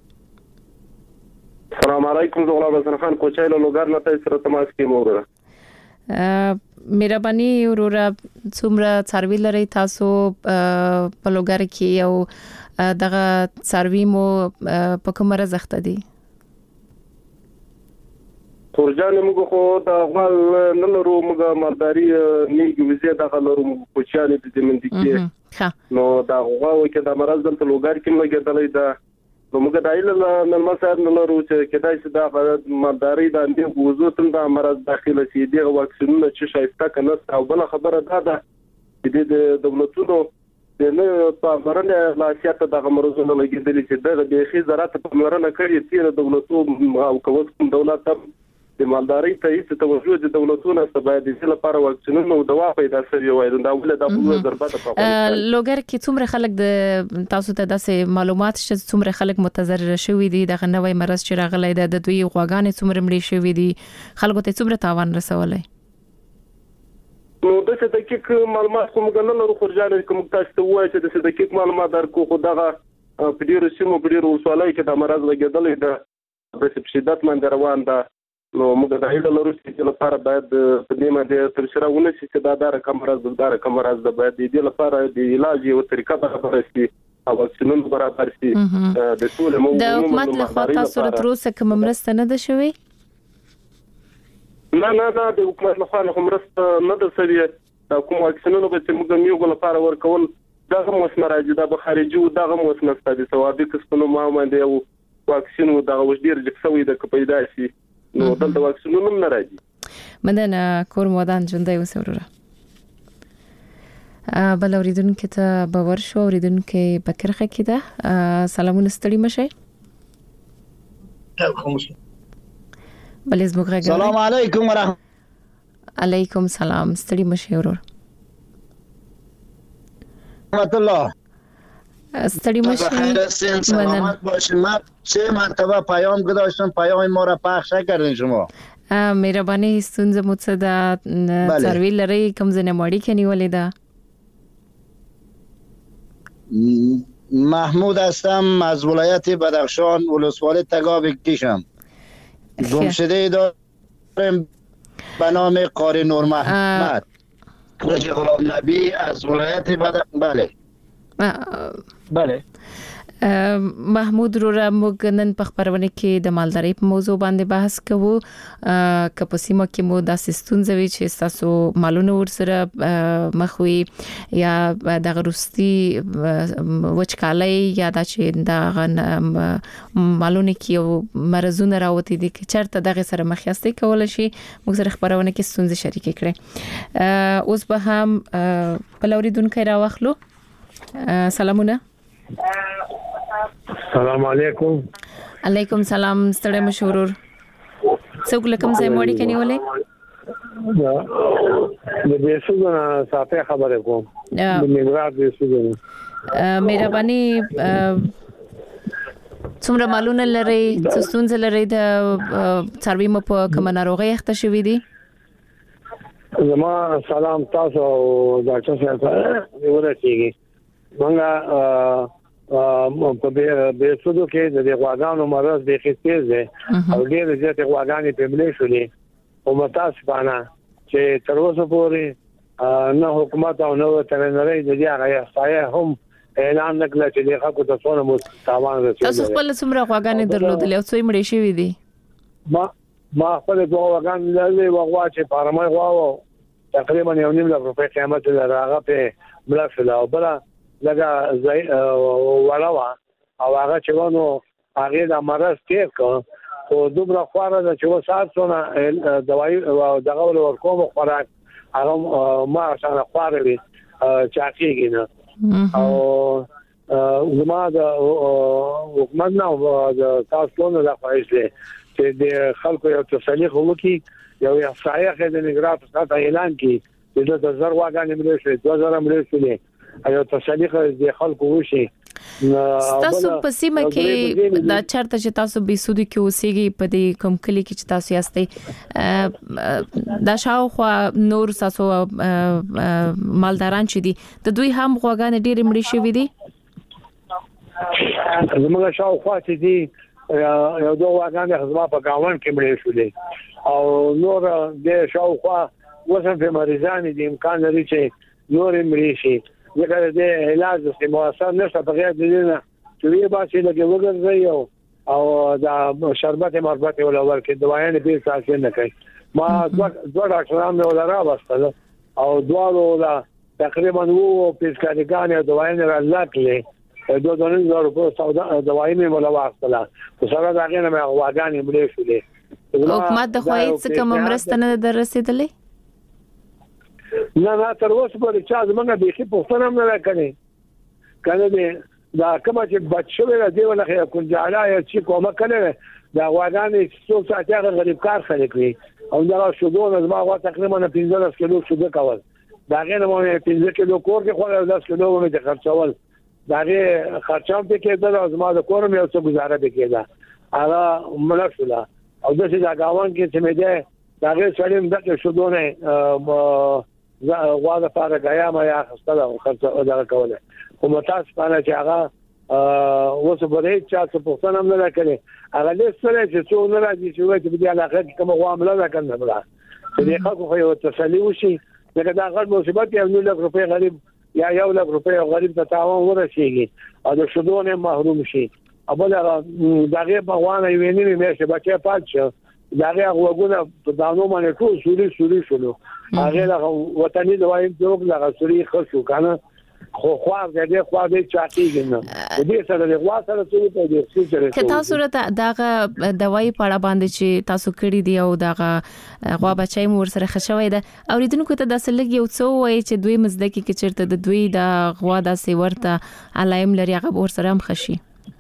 السلام علیکم زه غلام حسن خان کوچای له لوګر نه تاسو سره تماس کې موره مهرباني وروره څومره څاروي لري تاسو په لوګر کې او دغه څاروي مو په کومه رزخته دي؟ تورجان موږ خو د غوال نه لرو، موږ مالداري نیږي وزې دغه لرو، موږ کوچیانې د زمندې کې نو دا غواو کې د مرز دلته لوګر کې لګېدلې ده. نو موږ دایله نن مسار نه لرو چې کدای چې دا مالداري د اندې وزو تل د مرز داخله سي دغه واکسینونه چې شایسته کنه. او بل خبره ده ده چې د دولتونو د نه په مرنه لاسیات دغه مرزونه لګېدلې چې دغه بيخي زراعت په مرنه کړی تیر دولتونو او کوم دولت د مالداري ته هیڅ توجه د دولتونو څخه باید د لپاره واکسینونه او دوا پیدا شي وای دا ول د خپل ضربات په لوګر کې څومره خلک د تاسو ته داسې معلومات شته څومره خلک متضرر شوي دي دغه نوې مرز چې راغلی د دوی غواګانې څومره مړي شوي دي خلکو ته څومره تاوان رسولای؟ نو د څه دقیق معلومات کوم غنل لرو خرجان کوم تاسو ته وایي چې د څه دقیق معلومات درکو خو دغه په ډیرو سیمو په ډیرو وسوالای کې د مرز لګیدلې ده په شدت باندې روان ده. نو موږ د هیله لرو چې لپاره باید په دې باندې تر سره ونه شي چې دا د کمرز د کمرز د باید د لپاره د علاج او طریقه برابر شي او واکسینونه برابر شي. د ټول مو د حکومت له خوا تاسو تر اوسه کوم مرسته نه ده شوې؟ نه نه دا د حکومت له خوا کوم مرسته نه ده شوې. کوم واکسینونه به چې موږ میوګ لپاره ورکول دغه موسم راځي دا به خارجي او دغه موسم ستاسو ثوابي کسبونو ما باندې او واکسین او دغه وجدیر جکسوي د پیدا شي نو دلته واکسینونه نه راځي. مننه کور مودان ژوندۍ وسوره. بل اوریدونکو ته باور شو اوریدونکو بکرخه کیده سلامونه ستړي مشه. بل زموږ غږ سلام علیکم ورحمت علیکم سلام ستړي مشه ورور رحمت الله ستړي مشه. سلامت باشید. من سه مرتبه پیام گذاشتم پیام ما را پخش نکردین شما. مهرباني ستونزه مو څه ده څاروي لري کوم ځنه ماړی کني ولې ده؟ محمود هستم از ولایت بدخشان ولسوالی تگاب کیشم. گمشده دارم به نام قاری نور محمد رجی غلام نبی از ولایت بدخشان. بله بله محمود رورا موږ نن په خبرونه کې د مالدارۍ په موضوع باندې بحث کوو. کپسیمو کې مو د سستونځوي چې تاسو مالونه ورسره مخوي یا د غروستي وچکالۍ یا د چې د مالونه کې مرزونه راوتی دي چې چرته دغه سره مخیاستي کول شي موږ سره خبرونه کې ستونزې شریک کړي. اوس به هم بلوریدونکو راوخلو. سلامونه. السلام علیکم. علیکم سلام ستړي مشورور. څوک لکم زې موړی کني ولې؟ د بیسوګنا صافه خبره کوم. د میګرات بیسوګنا. مهرباني څومره مالونه لري څه لري د څاروي مو په کوم ناروغي اخته شوې دي؟ زما سلام تاسو ډاکټر صاحب ورسیږي. منګه په بیسودو کې د غواګانو مرز د خېستېز ده او ډېر زیات غواګانې په ملي شولې او متاسفانه چې تر اوسه پورې نه حکومت او نه ترنري د دې هغه صحیح هم اعلان نکړ چې د خلکو ته څونه مو تاوان رسېږي. تاسو خپل څومره غواګانې درلودلې او څوی مړې شوې دي؟ ما ما خپل دوه غواګانې لرلې وغوا چې پارمای غواو تقریبا یو نیم لک روپۍ قیمت لرغه په ملفله او بل لګه زای ولاوا او هغه چې ونه هغه د مرز تیر کو او دومره خواره چې و ساتونه دوايي او دغه ورکوم خوراک هغه ما څنګه خواره وي چاکیږي نه او زما د حکومت نه د تاسو نه د فایسله چې د خلکو یو تسلیخ وکي یو احصایه د نګرات څخه اعلان کی چې د زر واګانې ملي شي دوه زره ملي شي ایو تسلیخ د خلکو وشي. تاسو په سیمه کې دا چرته چې تاسو به سودی کې اوسېږي په دې کوم کلی کې چې تاسو یاستئ دا شاوخوا نور تاسو مالداران چې دي د دوی هم غواګان ډېر مړي شوي دي؟ زموږ شاوخوا چې دي یو دوه غواګان د خدمت په گاون کې مړي شوي او نور د شاوخوا وسم په مریضان دي امکان لري چې نور مړي شي ځکه د علاج چې موثر نشته په غیر د دې نه چې وی باسي لکه وګرځي او دا شربت مربت ولا ورکه دوايان به تاسو نه کوي ما دوه دوه ډاکټران ولا را واستل او دوه ولا تقریبا وو پیسکاریګان او دوايان را لاکلې دوه دونه زره په سودا دوايان ولا واستل خو سره دا غنه ما واګانې مړې شولې حکومت د خوایي څخه ممرسته نه در رسیدلې نه نه تر اوسه پورې چا زمونږ به خې پوښتنه هم نه کړې کنه دې دا کومه چې بچو له دی ولا خیر کوم جاله چې کومه کړي دا واګانې څو ساعته غریب کار خلک وي او دا شودو نه ما وا تقریبا پنځه کیلو شودو کول دا غنه مو پنځه کیلو کور کې خو داس کیلو مې د خرڅول دا غي خرچام په کې دا زما د کور مې اوسه گزاره وکړه دا هغه ملکشلا او د څه دا گاوان کې چې مې ده دا غي سړیم د شودو نه غوا د پاره غیا ما یا خستله خرڅ دا کوله کوم تاسو باندې چې هغه وسه بلې چا څه پوښتنه هم نه کړې هغه له سره چې څو نه راځي چې وایي چې د علاقه کې کوم معاملې نه کنه بلا دې خلکو خو یو تسلی وشي دغه دا غږ مصیبت یو نو لک روپې غریب یا یو لک روپې غریب ته تاوان ورسیږي او د شودونه محروم شي ابل دغه بغوانه ویني مې چې بچي پات شو دغه وګونه په دانو باندې ټول سوري سوري شلو هغه وطني دوايي جوړ لغه سوري خشو کنه خو خو دې خو دې چاټیږي نه دې سره دې خو سره څه په دې څه سره که تاسو راته دغه دوايي پاړه باندې چې تاسو کړی دی او دغه غوا بچای مور سره خښوي ده اوریدونکو ته د سلګي او څو وای چې دوی مزدکی کې چرته د دوی د غوا د سیورته علایم لري هغه ور سره هم خشي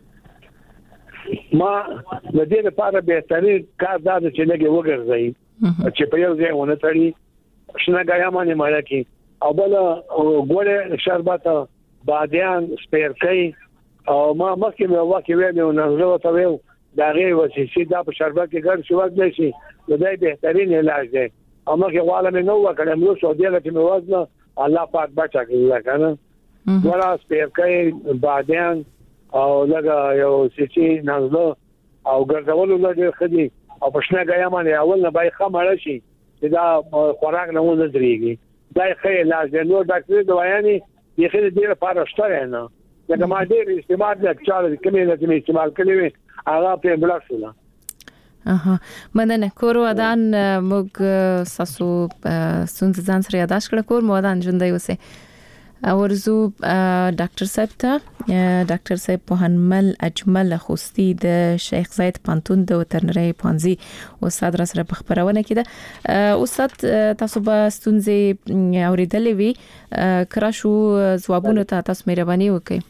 ما د دې لپاره به ترې کار دا چې لګي وګرځي چې په یو ځای ونه تړي شنه غیا باندې مالکی او بل ګوره شربت بادیان سپیرکۍ او ما مخکې مې واکې ویلو نه زه ته ویل دا غي وسیسي دا په شربت کې ګر شو وځي شي دا بهترین علاج دی او مخکې والا مې نو وکړم نو سعودي له کې مې وځنه الله پاک بچا کړی کنه ګوره سپیرکۍ بادیان او لګا یو سیسي نازله او ګرځولو لږه خدي او پښنه غیا باندې اول نه بای خمړ شي دا خوراک نه ونه درېږي دا خیر علاج دی نو ډاکټر دوايانې یې خیر دې لپاره شته نه دا ما دې استعمال د چاله کمې نه دې استعمال کړې هغه په بلاک شو اها مننه کور ودان موږ ساسو سنت ځان سره یاداش کړ کور مودان ژوندۍ اوسه ورزو ډاکټر صاحب ته ډاکټر صاحب پوهنمل اجمل خوستی د شیخ زاید پانتون د وترنری پانزي استاد را سره په خبرونه کې ده استاد تاسو به ستونزې اوریدلې وي کرا شو ځوابونه ته تاسو مهرباني وکړئ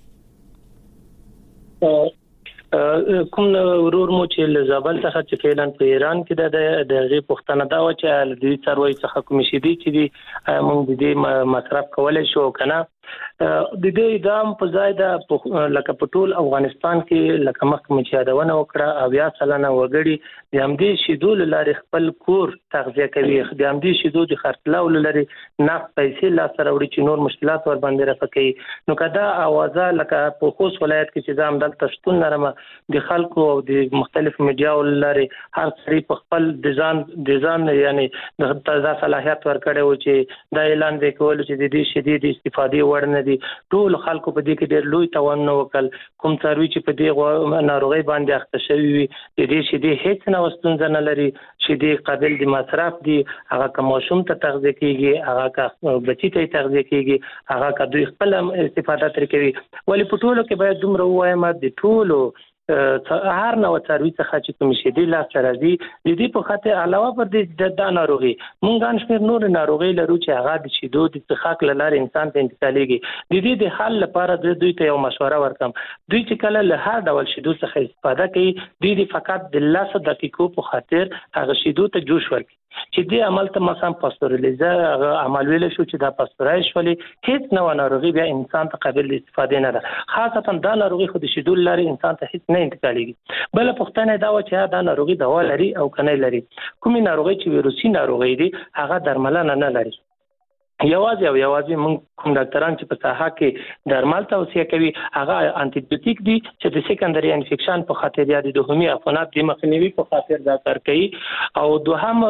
کوم ورور مو چې لزابل څخه چې فعلا په ایران کې د دغه پښتنه دا و چې د دې څاروي څخه کوم شي دي چې موږ د دې مصرف کولای شو کنه د دې دام په ځای د لکه په ټول افغانستان کې لکه مخکې چې یادونه وکړه او یا سلنه وګړي د همدې شیدول لارې خپل کور تغذیه کوي د همدې شیدو د خرڅلاو لارې نقد پیسې لا سره وړي چې نور مشکلات ور باندې رافع کوي نو کدا اوازه لکه په خوست ولایت کې چې زم دلته شتون لرم د خلکو او د مختلف میډیاو لارې هر څری په خپل ډیزاین ډیزاین یعنی د تازه صلاحیت ورکړي و چې دا اعلان وکول چې د دې شدید استفادې ورنه دي ټول خلکو په دې کې ډېر لوی توان وکړ کوم څاروي چې په دې ناروغي باندې اخته شوی وي د دې شدید هیڅ نه وستونځ نه لري شدید قابل د مصرف دي هغه کوم شوم ته تغذیه کیږي هغه کا بچی ته تغذیه کیږي هغه کا دوی خپل استفاده تر کوي ولی په ټولو کې باید دومره وایم د ټولو هر نو څاروي څخه چې کوم شي دی لا سره دی د دې په خاطر علاوه پر دې د ناروغي مونږ ان شمیر نور ناروغي لرو چې هغه د شیدو د څخاک لاره انسان ته انتقالېږي د دې د حل لپاره د دوی ته یو مشوره ورکم دوی چې کله له هر ډول شیدو څخه استفاده کوي د دې فقط د لاسو دقیقو په خاطر هغه شیدو ته جوش ورکړي چې دې عمل ته مثلا پاستورالیزه عمل ویل شو چې دا پاستورایش ولې هیڅ نو ناروغي بیا انسان ته قابل استفاده نه ده خاصتا دا ناروغي خو د شیدو لاره انسان ته هیڅ نه انتقالېږي بل پښتنه دا و چې دا ناروغي دوا لري او کنه لري کومي ناروغي چې ویروسي ناروغي دي هغه درملنه نه لري یوازې او یوازې موږ کوم ډاکټران چې په ساحه کې درمل توصیه کوي هغه انټي بیوټیک دي چې د سیکنډري انفیکشن په خاطر یا د دوهمي عفونت د مخنیوي په خاطر دا کار کوي او دوهم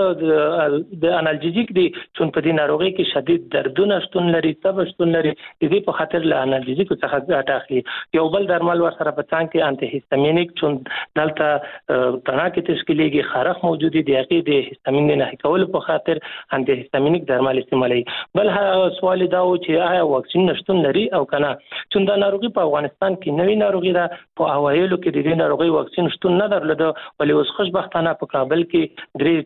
د انالجیک دي چې په دې ناروغي کې شدید دردونه شتون لري تب شتون لري د دې په خاطر له انالجیک څخه ګټه اخلي یو بل درمل ورسره په څنګ کې انټي هیستامینیک چې دلته تنا کې تشکیلېږي خارخ موجود دي هغه د هیستامین نه کول په خاطر انټي هیستامینیک درمل استعمالوي بل سوال دا و چې آیا واکسین نشټون لري او کنه چې دا ناروغي په افغانستان کې نوې ناروغي ده په اوایلو کې د دې ناروغي واکسین شتون نه درلوده ولې اوس خوشبختانه په کابل کې درې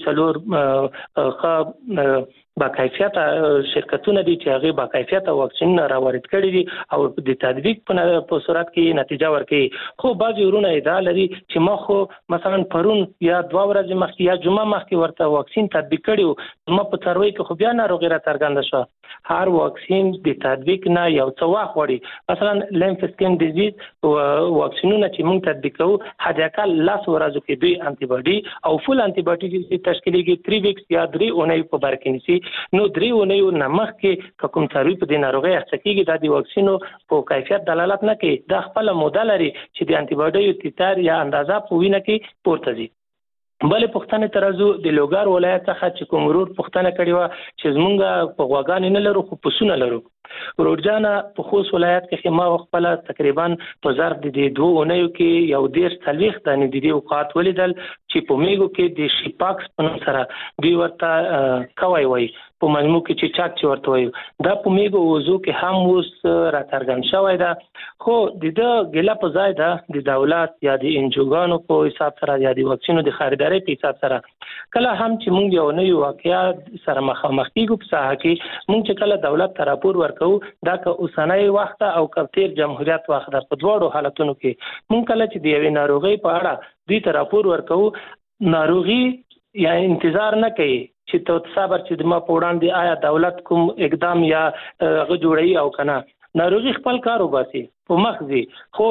څلور ښه با کیفیت شرکتونه دي چې هغه با کیفیت واکسین راوړل کړي دي او د تطبیق په صورت کې نتیجه ورکړي خو بعضی ورونه ادعا لري چې ما خو مثلا پرون یا دوه ورځې مخکې یا جمعه مخکې ورته واکسین تطبیق کړي ما په څاروي کې خو بیا ناروغي را څرګنده شو هر واکسین د تطبیق نه یو څه وخت وړي مثلا لیمفوسکین ډیزیز واکسینونه چې موږ تطبیق کوو حد اقل لاس ورځو کې دوی انټي باډي او فول انټي باډي تشکیلېږي درې ویکس یا درې اونۍ په بر کې نشي نو درې اونیو نمخ کې کوم څاروي په دې ناروغي اخته کېږي د واکسینو په کیفیت دلالت نه کوي د خپل موده لري چې د انټي باډي تیتار یا اندازه په وینه کې پورته ځي بلې پښتنې ترازو د لوګار ولایت څخه چې کوم ورور پښتنه کړی و چې زمونږ په غواګان نه لرو خو پسونه لرو ورورجانا په خوست ولایت کې ما خپل تقریبا په زر د دوه اونیو کې یو ډیر تلويخ د دې اوقات ولیدل چې په میګو کې د شیپاکس په نوم سره دی ورته کوي وای په مجموع کې چې چاک چې ورته وای دا په میګو وزو کې هم اوس راڅرګند شوی دا خو د دې ګله په ځای دا د دولت یا د انجوګانو په حساب سره یا د واکسینو د خریداري په حساب سره کله هم چې موږ یو نوی واقعیا سره مخامخ کیږو په ساحه کې موږ چې کله دولت ته راپور ورکو دا که اوسنۍ وخت او کفتیر جمهوریت وخت په دواړو حالتونو کې موږ کله چې د یوې ناروغي په اړه دوی ته راپور ورکو ناروغي یا انتظار نه کوي چې ته صبر چې د ما په وړاندې آیا دولت کوم اقدام یا غو جوړي او کنه ناروغي خپل کار وباسي په مخزي خو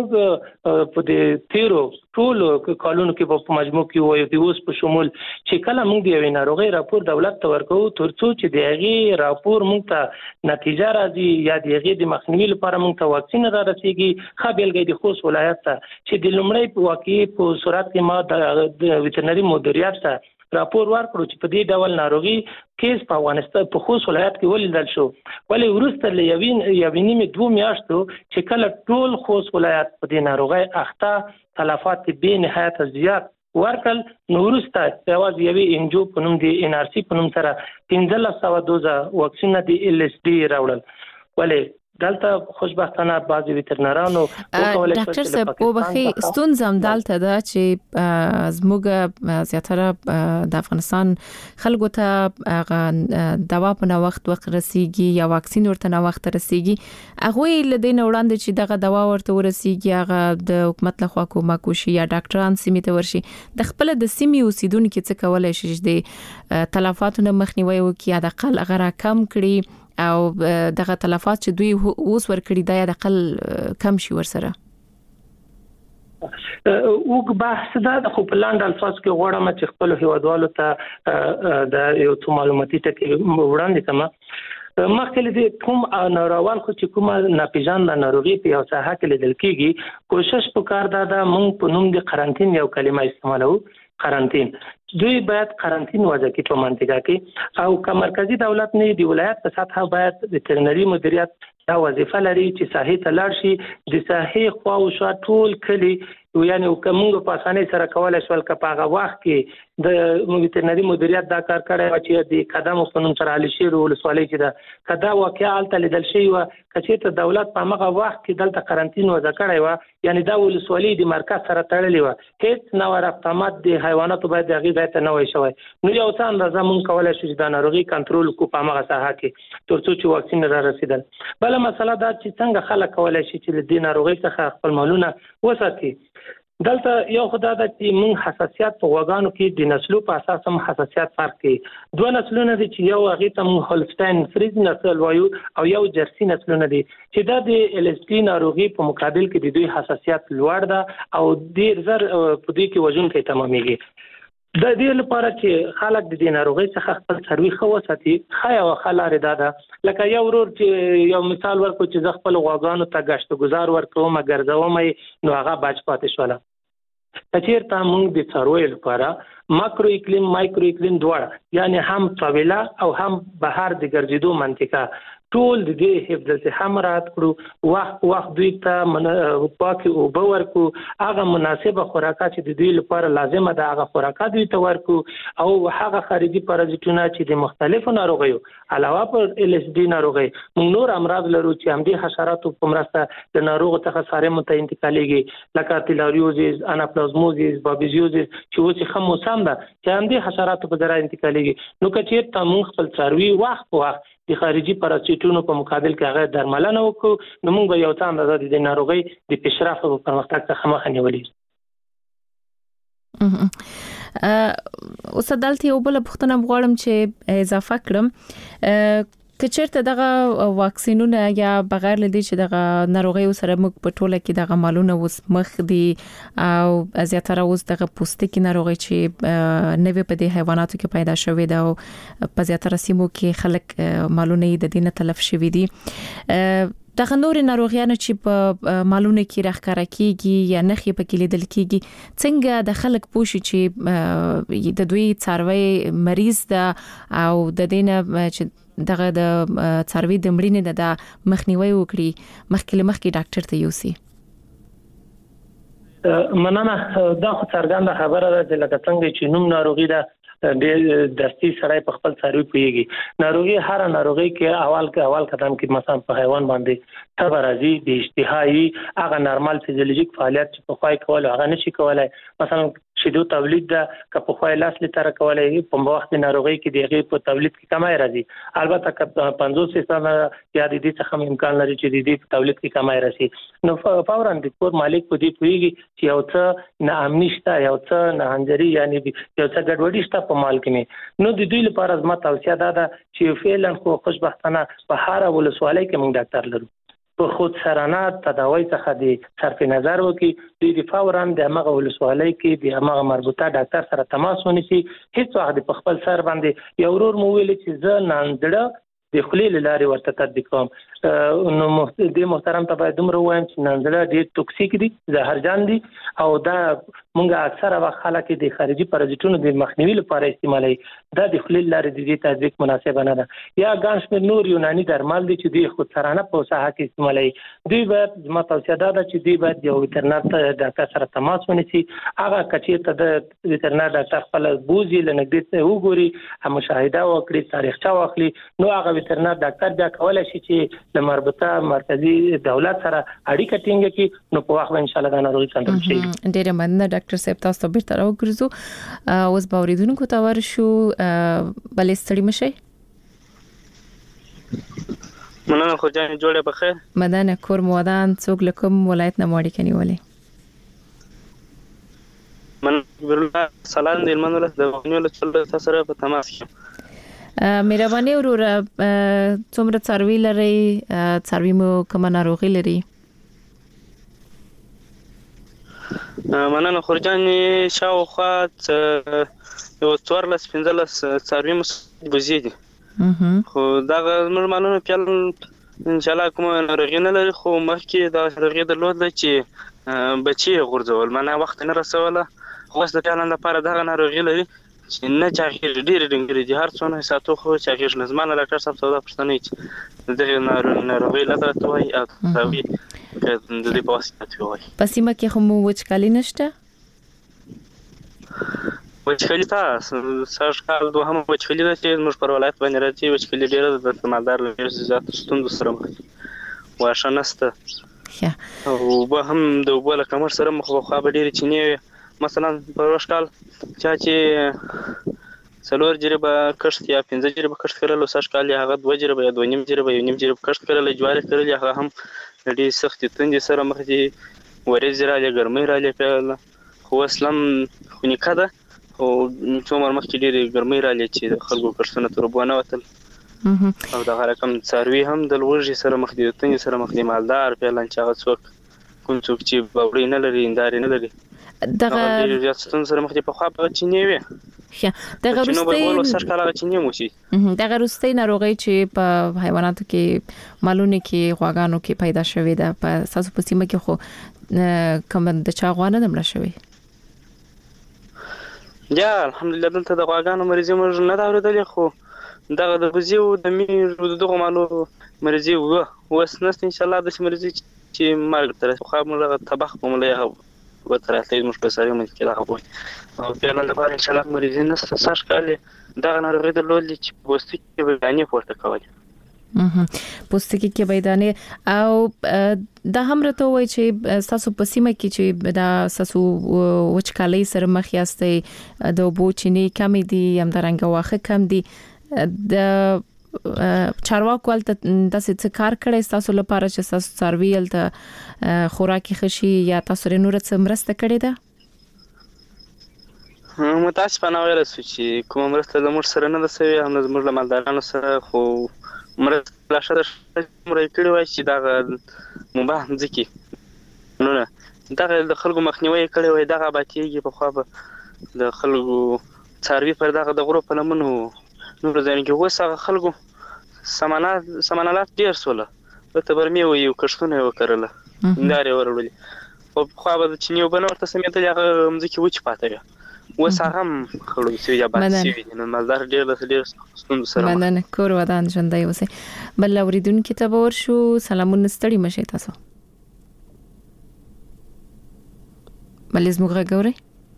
زموږ په دې تیرو ټول کالونو کې په مجموع کې وایي د اوس په شمول چې کله موږ د یوې ناروغي راپور دولت ته ورکو ترڅو چې د هغې راپور موږ ته نتیجه راځي یا د هغې د مخنیوي لپاره موږ ته واکسین را رسیږي ښه بیلګه د خوست ولایت ته چې د لومړۍ واقعي په صورت کې ما د ویټرنري مدیریت ته راپور ورکړو چې په دې ډول ناروغي کیس په افغانستان په خوست ولایت کې ولیدل شو ولې ورسته لوین یوینی می دوه میاشتو چې کله ټول خوست ولایت په دې ناروغي اخته تلفات به نهایت زیات ورکل نو ورسته یوازې یوې انجو په نوم دی ان ار سی په نوم سره پنځلس سوه دوزه واکسین دی ال اس ډي راوړل ولې دلته خوشبختانه بعضی ویټرنرانو ډاکټر صاحب په بخي ستونزم دلته دا چې زموږ زیاتره د افغانستان خلکو ته دوا په وخت وخت رسیږي یا واکسین ورته نه وخت رسیږي هغه لدین وړاندې چې دغه دوا ورته ورسیږي هغه د حکومت لخوا کومه کوشي یا ډاکټران سیمه ته ورشي د خپل د سیمې اوسیدونکو څخه کولای شي د تلفاتونو مخنیوي وکړي د اقل غره کم کړي او دغه تلفات چې دوی اوس ورکړي دا د اقل کم شي ورسره وګ بحث دا خو په لاندې الفاظ کې غواړم چې خپل هیوادوالو ته د یو څه معلوماتي ټکي وړاندې کړم مخکې د کوم ناروغان خو چې کومه ناپیژان د ناروغي په یو ساحه کې لیدل کیږي کوشش وکړ دا د مونږ په نوم د قرنټین یو کلمه استعمالو قرنټین دوی باید قرنټین وضع کې په منطقه کې او که مرکزی دولت نه دی ولایت په سطح باید ویټرنري مدیریت دا وظیفه لري چې ساحې ته لاړ شي د ساحې خوا او شا ټول کلی یعنی کومه په اسانۍ سره کولای شول که په هغه وخت کې د ویټرنري مدیریت دا کار کړی چې د قدم په نوم سره علي شیر ولسوالۍ چې دا کدا واقعا الته لیدل شي و چې ته دولت په هغه وخت کې دلته قرنټین وضع کړی و یعنی دا ولسوالۍ د مرکز سره تړلې و هیڅ نو رقمات د حیواناتو باید هغه ځای ته نه وای شوی نو یو څه اندازه مونږ کولای شو چې د ناروغي کنټرول کو په هغه ساحه کې ترڅو چې واکسین را رسیدل بل مسله دا چې څنګه خلک کولای شي چې د ناروغي څخه خپل مالونه وساتي دلته یو خدای د چې مونږ حساسیت په وګانو کې د نسلو په اساس هم حساسیت فرق کوي دوه نسلونه دي چې یو هغه ته مونږ هولستاین فریز نسل وایو او یو جرسي نسلونه دي چې دا د ال اس ډي ناروغي په مقابل کې د دوی حساسیت لوړ ده او ډیر زر په دې کې وزن کې تمامېږي د دې لپاره چې خلک د دې ناروغي څخه خپل څاروي ښه وساتي خیا او خلاره ده لکه یو ورور چې یو مثال ورکو چې ز خپل غواګانو ته گشت گزار ورکوم ګرځوم نو هغه بچ پاتې شول. چیرته موږ د څاروي لپاره ماکرو اقلیم مایکرو اقلیم دواړه یعنی هم طویله او هم بهر د ګرځېدو منطقه ټول د دې حفظ صحه مراعات کړو وخت وخت دوی ته پاکي او باور کو هغه مناسبه خوراکات چې د دوی لپاره لازمه ده هغه خوراکات دوی ته ورکو او هغه خارجي پارازیتونه چې د مختلفو ناروغیو علاوه پر ال اس ډي ناروغي موږ نور امراض لرو چې هم د حشراتو په مرسته د ناروغ څخه سارم ته انتقالېږي لکه تیلاریوزیس اناپلازموزیس بابیزیوزیس چې اوس هم موسم ده چې هم د حشراتو په ذریعہ انتقالېږي نو که چیرته موږ خپل څاروي وخت په وخت د خارجي پارازیتونو په مقابل کې هغه درملنه وکړو نو موږ به یو څه اندازه د ناروغي د پیشرفت او پرمختګ څخه مخه نیولې. اوس دلته یو بل پوښتنه غواړم چې اضافه کړم که چیرته دغه واکسینونه یا بغیر لدی چې دغه ناروغي سره موږ په ټوله کې دغه مالونه اوس مخ دي او زیاتره اوس دغه پوستکي ناروغي چې نوې په دې حیواناتو کې پیدا شوې ده او په زیاتره سیمو کې خلک مالونه د دینه تلف شوې دي دغه نور ناروغیانو چې په مالونه کې راخکاره کیږي یا نخې په کې لیدل کیږي څنګه د خلک پوښي چې د دوی څاروي مریض ده او د دینه چې دغه د څاروي د مړینې د مخنیوي وکړي مخکې مخکې ډاکټر ته یوسي. مننه دا خو څرګنده خبره ده چې لکه څنګه چې نوم ناروغي ده د دستي سره په خپل څاروي پیږي ناروغي هر ناروغي کې اول کې اول قدم کې مثلا په حیوان باندې تبرازي د اشتهایی هغه نارمل فزیولوژیک فعالیت چې په خوای کول هغه نشي کولای مثلا شیدو تولید ده که په خوای لاس لتر کولای په وخت ناروغي کې دغه په تولید کې کمای راځي البته که پنځوس فیصد یا د دې څخه امکان لري چې د دې په تولید کې کمای راشي نو فورا د کور مالک په دې پیږي چې یو څه نه امني شته یو څه نه هنجري یعنی یو څه ګډوډي شته په مال کې نو د دوی لپاره زما توصیه ده چې فعلا خو خوشبختانه په هر ولسوالۍ کې موږ ډاکټر لرو په خود سرانه تداوی څخه د صرف نظر وکړي د فورا د هغه ولسوالۍ کې د هغه مربوطه ډاکټر سره تماس ونیسي هیڅ وخت په خپل سر باندې یو ورور مو ویل چې زه ناندړه د خلیل لاري ورته تطبیق کوم نو د محترم ته باید دومره وایم چې ناندړه ډېر توکسیک دي زهرجن دي او دا مونږه اکثره وخت خلک د خارجي پارازیتونو د مخنیوي لپاره استعمالوي دا د خلیل لاري د دې تطبیق مناسب نه ده یا ګانش نور یوناني درمل دي چې د خود سرانه په ساحه کې استعمالوي دوی باید زما توصیه ده چې دوی باید یو ویټرنر ډاکټر سره تماس ونیسي هغه کچې ته د ویټرنر ډاکټر خپل بوزي لنګدې وګوري مشاهده وکړي تاریخچه واخلي نو هغه ویټرنر ډاکټر بیا کولای شي چې د مربوطه مرکزی دولت سره اړیکه ټینګه کړي نو په وخت ان شاء الله دا ناروغي کنټرول شي. ډیره مننه ډاکټر صاحب تاسو ته بیرته راوګرځو اوس به اوریدونکو ته ورشو بلې ستړي مشي. مننه خو جان جوړه بخیر مدن کور مودان څوک لکم ولایت نه ماړی کني ولې من ورله سلام د المنوله د ونیول څل سره په تماس کې مهرباني ورور څومره څاروي لري څاروي مو کوم ناروغي لري مننه خورجان شاوخوا یو څوارلس پنځلس څاروي مو بزیدي خو دا نورمالونه پیل ان شاء الله کوم ناروغي نه لري خو مخکې دا ناروغي درلود چې بچي غورځول منه وخت نه رسوله خو د پیلان لپاره دا ناروغي لري چې نه چاغیر ډیر ډنګري دي هر څونه ساتو خو چاغیر لزمانه ډاکټر صاحب سودا پښتنه چې دغه ناروغي لته توي او توي د دې په واسطه توي پسیمه کې هم وچکالي نشته وچکالي تاسو سر کال دوه هم وچکالي ده چې موږ پر ولایت باندې راځي وچکالي ډیره د مالدار لپاره زیات ستوند سره مخ واشه نسته او به هم د وبله کمر سره مخ خو به ډیره چینه مثلا په ورشکال چا چې څلور جریبه کښت یا پنځه جریبه کښت کړل او سږ کال هغه دوه جریبه یا دوه نیم جریبه یو نیم جریبه کښت کړل جوار کړل هغه هم ډېر سخت توندې سره مخ دي ورې زرا له ګرمۍ را لې خو اسلام خو نه کده او څومره مخ کې ډېر ګرمۍ را لې چې خلکو کښتونه تربونه وتل او دا رقم څاروي هم د لوږې سره مخ دي توندې سره مخ دي مالدار په لان چې هغه څوک کوم څوک چې باوري نه لري انداري نه لري دغه ډېر ستون سره مخ دي په خوا په چینه وي ښه دغه ورستۍ سرکاله چینه مو شي دغه ورستۍ ناروغي چې په حیواناتو کې مالونه کې غواګانو کې پیدا شوې ده په تاسو په سیمه کې خو کوم د چا غوانه نه مړ شوې یا الحمدلله دلته د غواګانو مریضي موږ نه دا اورېدلې خو دغه د بوزیو د میر دغه مالو مریضي وو وس نست ان شاء الله د مریضي چې مرګ تر خو موږ تبخ کوم له وتراتې موږ په ساري مې کې راغوي او په نن لپاره ان شاء الله مریضي نست سر کاله دغه ناروغي د لول چې پوستکي کې بیانې پورته کوي پوستکي کې بيدانه او دا هم راته وای چې تاسو په سیمه کې چې دا تاسو وچکالۍ سره مخ یاستئ د بوچنی کم دي هم درنګ واخه کم دي د چارواکو ولته تاسو څه کار کړی تاسو لپاره چې تاسو سرویل ته خوراکي خشي یا تاسو نور څه مرسته کړې ده متاسفانه ویل چې کوم مرسته د موږ سره نه ده سوي هم زموږ له مالدارانو سره خو مرسته لا شته مرای کړی وای چې دا مباه ځکه نو نه دا د خلکو مخنیوي کړی وای دا باتیږي په خوا د خلکو څاروي پر دغه د غرو په لمنو نو ځان کې وسه خلکو سمانات سمانالات ډیر سوله ته برمي یو کښونه وکړله انداري ورولې او خو به چې نیو بنورته سمېته هغه مځکه وچ پاتې وسه هم خلکو چې یا باسي نو مالدار ډیر د ډیر ستوند سره مننه کور ودان ژوندۍ اوسه بل اوریدونکو ته به ورشو سلامونه ستړي مشه تاسو بل زموږ غوړې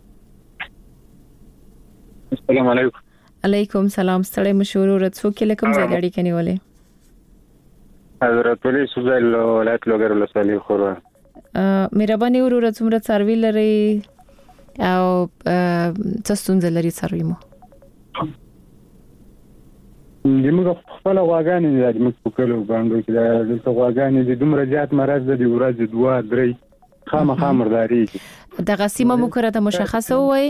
السلام علیکم علیکم سلام ستړي مشورو رڅو کې لکم زګاړي کني ولې حضرت ولي سوزل ولایت لوګر ولسوالۍ خورا مهرباني ورور څومره څاروي لري او تاسو څنګه لري څاروي مو دموږ خپل غواګانې دي موږ په کلو باندې کې د غواګانې د دومره زیات مرز د ورځ دوه درې خامخا مرداري دغه سیمه مو کړه ته مشخصه وای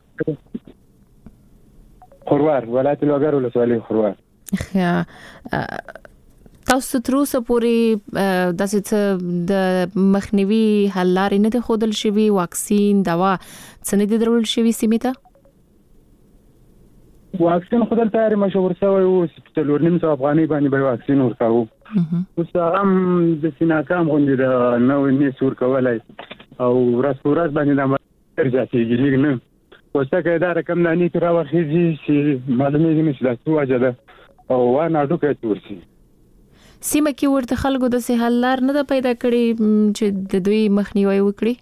خوروار ولایت لوګر ولسوالۍ خوروار تاسو تر اوسه پورې د څه د مخنیوي حل لارې نه خودل شوی واکسین دوا څنګه دي درول شوی سیمه واکسین خودل تیار مشور شوی او سپټلور نیم سو افغاني باندې به واکسین ورکاو اوس هم د سیناکام غونډه د نو نه سور کولای او راس ورځ باندې د مرجاتي ګلګنه وسته دا رقم نه ني تر واخیږي چې معلومه دي چې د سوجه ده او وانا ډوکه تورسي سیمه کې ورته خلکو د سه حل لار نه پیدا کړي چې د دوی مخنیوي وکړي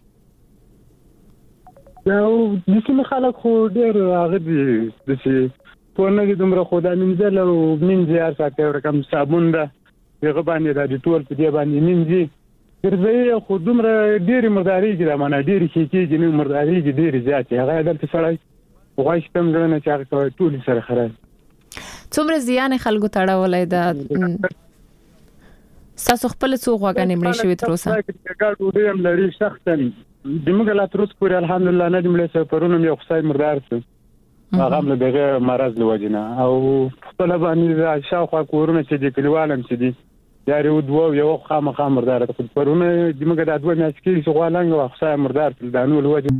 نو د سیمه خلک خو ډېر هغه دي د سي په نګي دومره خدای منځل او منځي ارساته رقم صابون ده هغه باندې د ټول په دی باندې منځي ګرځي خو دومره ډېر مرداري کې د معنا ډېر شي کې نه مرداري کې ډېر زیات هغه دلته سړی وایي تم غنه چې هغه ټول سره خراب څومره زیان خلکو تړاولای ده تاسو خپل څو غواګانې مړې شوې تر اوسه ګاډو ډېر لري سختن دموږ لا تر اوسه پورې الحمدلله نه دمله سفرونه یو خصای مردار څه هغه هم دغه مرز لوجنه او خپل باندې شاوخوا کورونه چې د کلیوالم چې دي یاري ودو یو خامخا مردار ته پرونه دموږ د ادوه میاشتې چې غوالنګ خصای مردار دانو لوجنه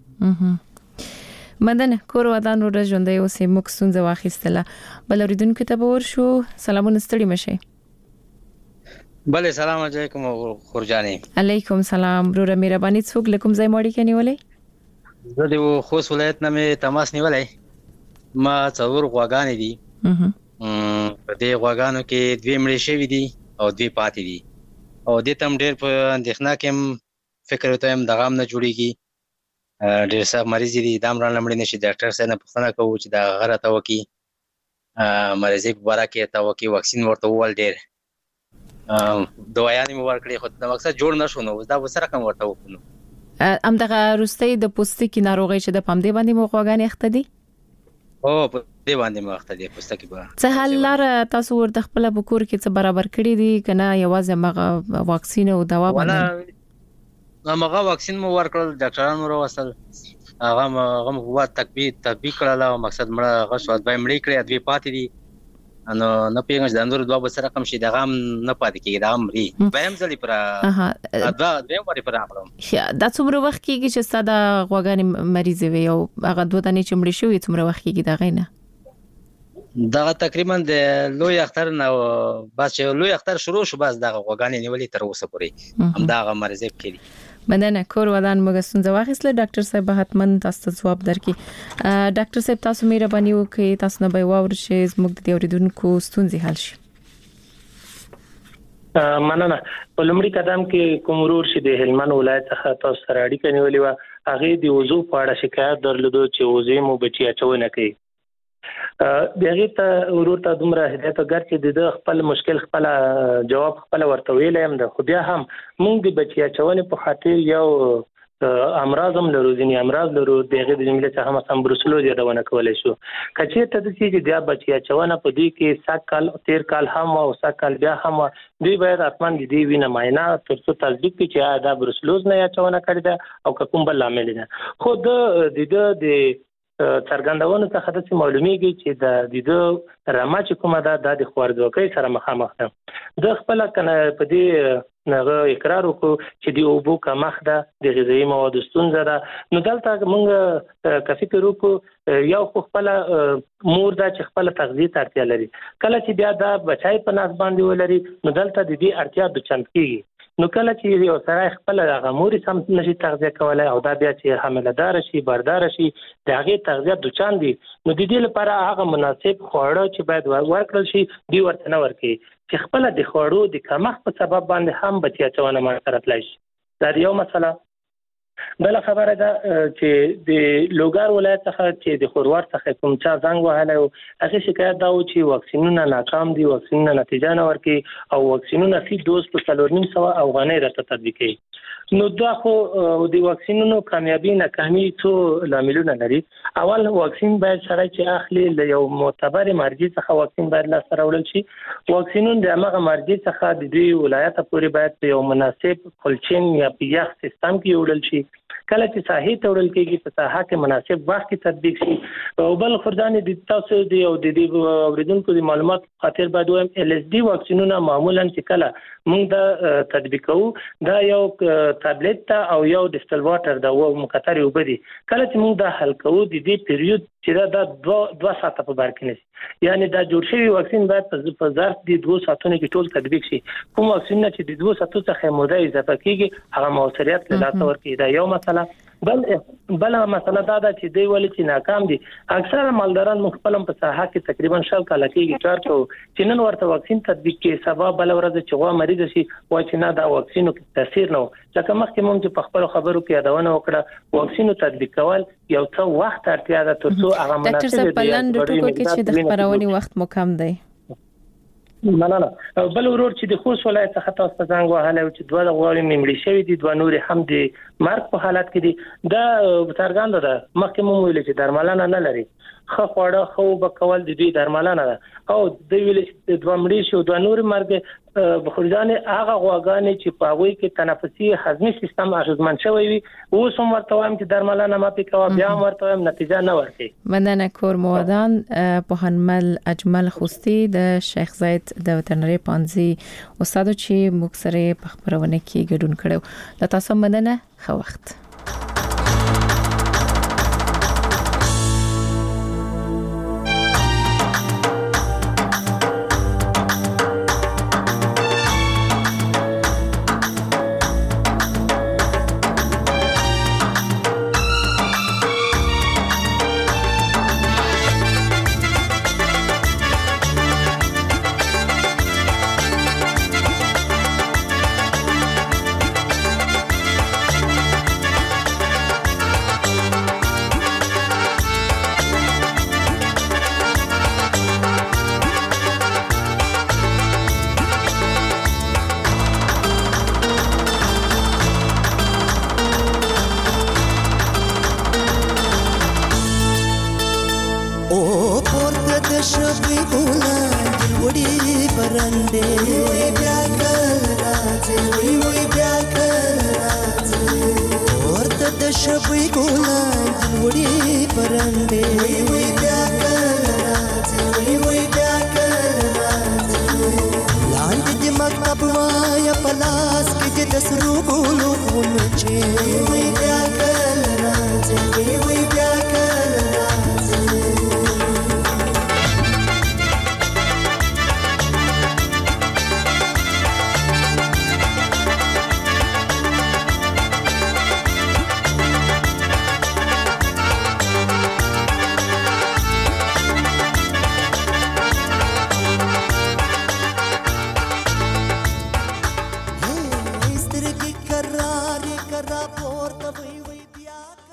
مدنه کور ودان ور ژوندۍ اوسې مکسونځ واخیستله بل اوریدونکو ته به ورشو سلامونه ستړي مشه بله سلام علیکم خورجاني علیکم سلام برو مهرباني څوک لکم ځای ماړی کني ولې زه د خوست ولایت نه مې تماس نیولای ما څور غواګانې دي په دې غواګانو کې دوی مړې شوي دي او دوی پاتې دي او دې تم ډېر په اندېښنه کې فکر وته هم دغه هم نه جوړیږي ډېر څه مریض دي دا مړه لمړې نشي ډاکټر سره نه پوښتنه کوو چې دا غره ته وکی مریضي په باره کې ته وکی واکسین ورته وول ډېر دوايانې مو ورکړې خو د مقصد جوړ نشو نو دا وسره کوم ورته وکړو ام دغه روستي د پوستکي ناروغي چې د پامدې باندې مو غوګانې اخته دي او په دې باندې مو اخته دي پوستکي به څه حل لار تاسو ورته خپل بکور کې څه برابر کړی دي کنه یوازې مغه واکسین او دوا باندې مغه واکسین مو ورکړل ډاکټرانو مو وصل هغه هغه مو تطبیق تطبیق کړل او مقصد مړه هغه سواد به مړی کړی ادوی پاتې دي نو نه پیږم چې د نور دوه بسره کم شي د غام نه پاتې کیږي د امري بهم ځلې پر اها دا دیم وری پر اخلم دا څومره وخت کیږي چې ستاسو غوګانی مریض وي او هغه دوه دانې چې مړ شوی څومره وخت کیږي دا غینه دا تقریبا د لوی اختر نه بس چې لوی اختر شروع شو بس دا غوګانی نیولې تر اوسه پورې هم دا غ مریض کړي مننه کور ودان موږ ستونزه واخیسله ډاکټر صاحب حتمن تاسو ته ځواب درکړي ډاکټر صاحب تاسو مهرباني وکړئ تاسو نه به واور شي زموږ د اوریدونکو ستونزې حل شي مننه په لومړي قدم کې کوم ورور شي د هلمند ولایت څخه تاسو سره اړیکه نیولې و هغه د وضو په اړه شکایت درلودو چې وضو مو بچی اچونه کوي دغه ته ورور ته دومره هدایت ورکړ چې د خپل مشکل خپل جواب خپل ورته ویلم د خو بیا هم موږ د بچی اچونې په خاطر یو امراض هم لرو ځینې امراض لرو دغه د جملې څخه هم سم بروسلوز یادونه کولای شو کچې ته د چې بیا بچی اچونه په دې کې سات کال تیر کال هم او سات کال بیا هم دوی باید اتمن دي وینه معاینه ترڅو تصدیق کړي چې دا بروسلوز نه اچونه کړی ده او کوم بل عامل ده خو د د څرګندونو څخه د معلومیږي چې د د رما چې کومه ده د خوارځوکۍ سره مخامخ ده د خپل کنه په دې نغه اقرار وکړو چې د اوبو کمښت ده د غذایی موادو ستونزه ده نو دلته موږ کافي کړو یو خپل مور دا چې خپل تغذیه اړتیا لري کله چې بیا دا بچای په ناس باندې ولري نو دلته د دې اړتیا د چند کیږي نو کله چې یو سره خپل هغه موري سم نشي تغذیه کولای او دا بیا چې حامله دار شي بردار شي د هغه تغذیه د چاندي نو د دې لپاره هغه مناسب خواړه چې باید ورکړل شي دی ورته نه ورکي چې خپل د خواړو د کمښت په سبب باندې هم بچی اچونه ما سره تلای شي دا یو مسله بل خبره ده چې د لوګار ولایت څخه چې د خروار څخه کوم چا زنګ وهله او هغه شکایت دا و چې واکسینونه ناکام دي واکسینونه نتیجه نه ورکي او واکسینونه فی دوز په څلور نیم سو افغانۍ راته تطبیق کړي نو دا خو د واکسینونو کامیابی ناکامي څو لاملونه لري اول واکسین باید سره چې اخلي له یو معتبر مرجع څخه واکسین باید لا سره ولل شي واکسینون د هغه مرجع څخه د دې ولایت پورې باید یو مناسب کولچین یا پیاخ سیستم کې وړل شي کله چې ساحې ته وړل کېږي په ساحه کې مناسب وخت کې تطبیق شي او بل خردان د تاسو دی او د دې اوریدونکو د معلومات خاطر باید وایم ال اس ډي واکسینونه معمولا چې کله موږ دا تطبیقو دا یو ټابلیټ ته او یو ډیسټل واټر دا و مکتري وبدي کله چې موږ دا حل کوو د دې پیریود چې دا د دوه ساعته په بار کې نشي یعنی دا جوړ شوی واکسین باید په ظرف د دوه ساعتونو کې ټول تطبیق شي کوم واکسین چې د دوه ساعتونو څخه موده اضافه کیږي هغه موثریت له لاسه ورکړي دا یو مسله بل بل مسله دا ده چې دی ولې چې ناکام دي اکثره مالداران مخفلم په ساحه کې تقریبا شل کال کېږي کار کوي چې نن ورته واکسین تطبیق کې سبب بل ورځ چې غوا مریض شي وای چې نه دا واکسینو کې تاثیر نه لکه مخکې مونږ چې په خپل خبرو کې یادونه وکړه واکسینو تطبیق کول یو څو وخت اړتیا ده ترڅو هغه مناسب ډاکټر صاحب په لاندې ټکو کې چې د خبرونې وخت مو کم دی نه نه نه بل ورور چې د خوست ولایت څخه تاسو ته زنګ وهله چې دوه د غواړي ممړي شوی دي دوه نور هم د مرګ په حالت کې دي دا څرګند ده مخکې مو ویل چې درملنه نه لري خو خواړه خو به کول د دې درملنه ده او د ویل چې دوه مړي شو دوه نور مرګ بخورجان هغه غواګانې چې په هغه کې تنفسي هضمي سیستم اغیزمن شوی وي اوس هم ورته وایم چې درملنه ما پې کوه بیا هم ورته وایم نتیجه نه ورکړي مننه کور مودان پوهنمل اجمل خوستی د شیخ زاید د وترنری پانزي استاد چې موږ سره په خبرونه کې ګډون کړو د تاسو مننه خو وخت Parande, we we we لاس کې د سرو ګلو غونچې وای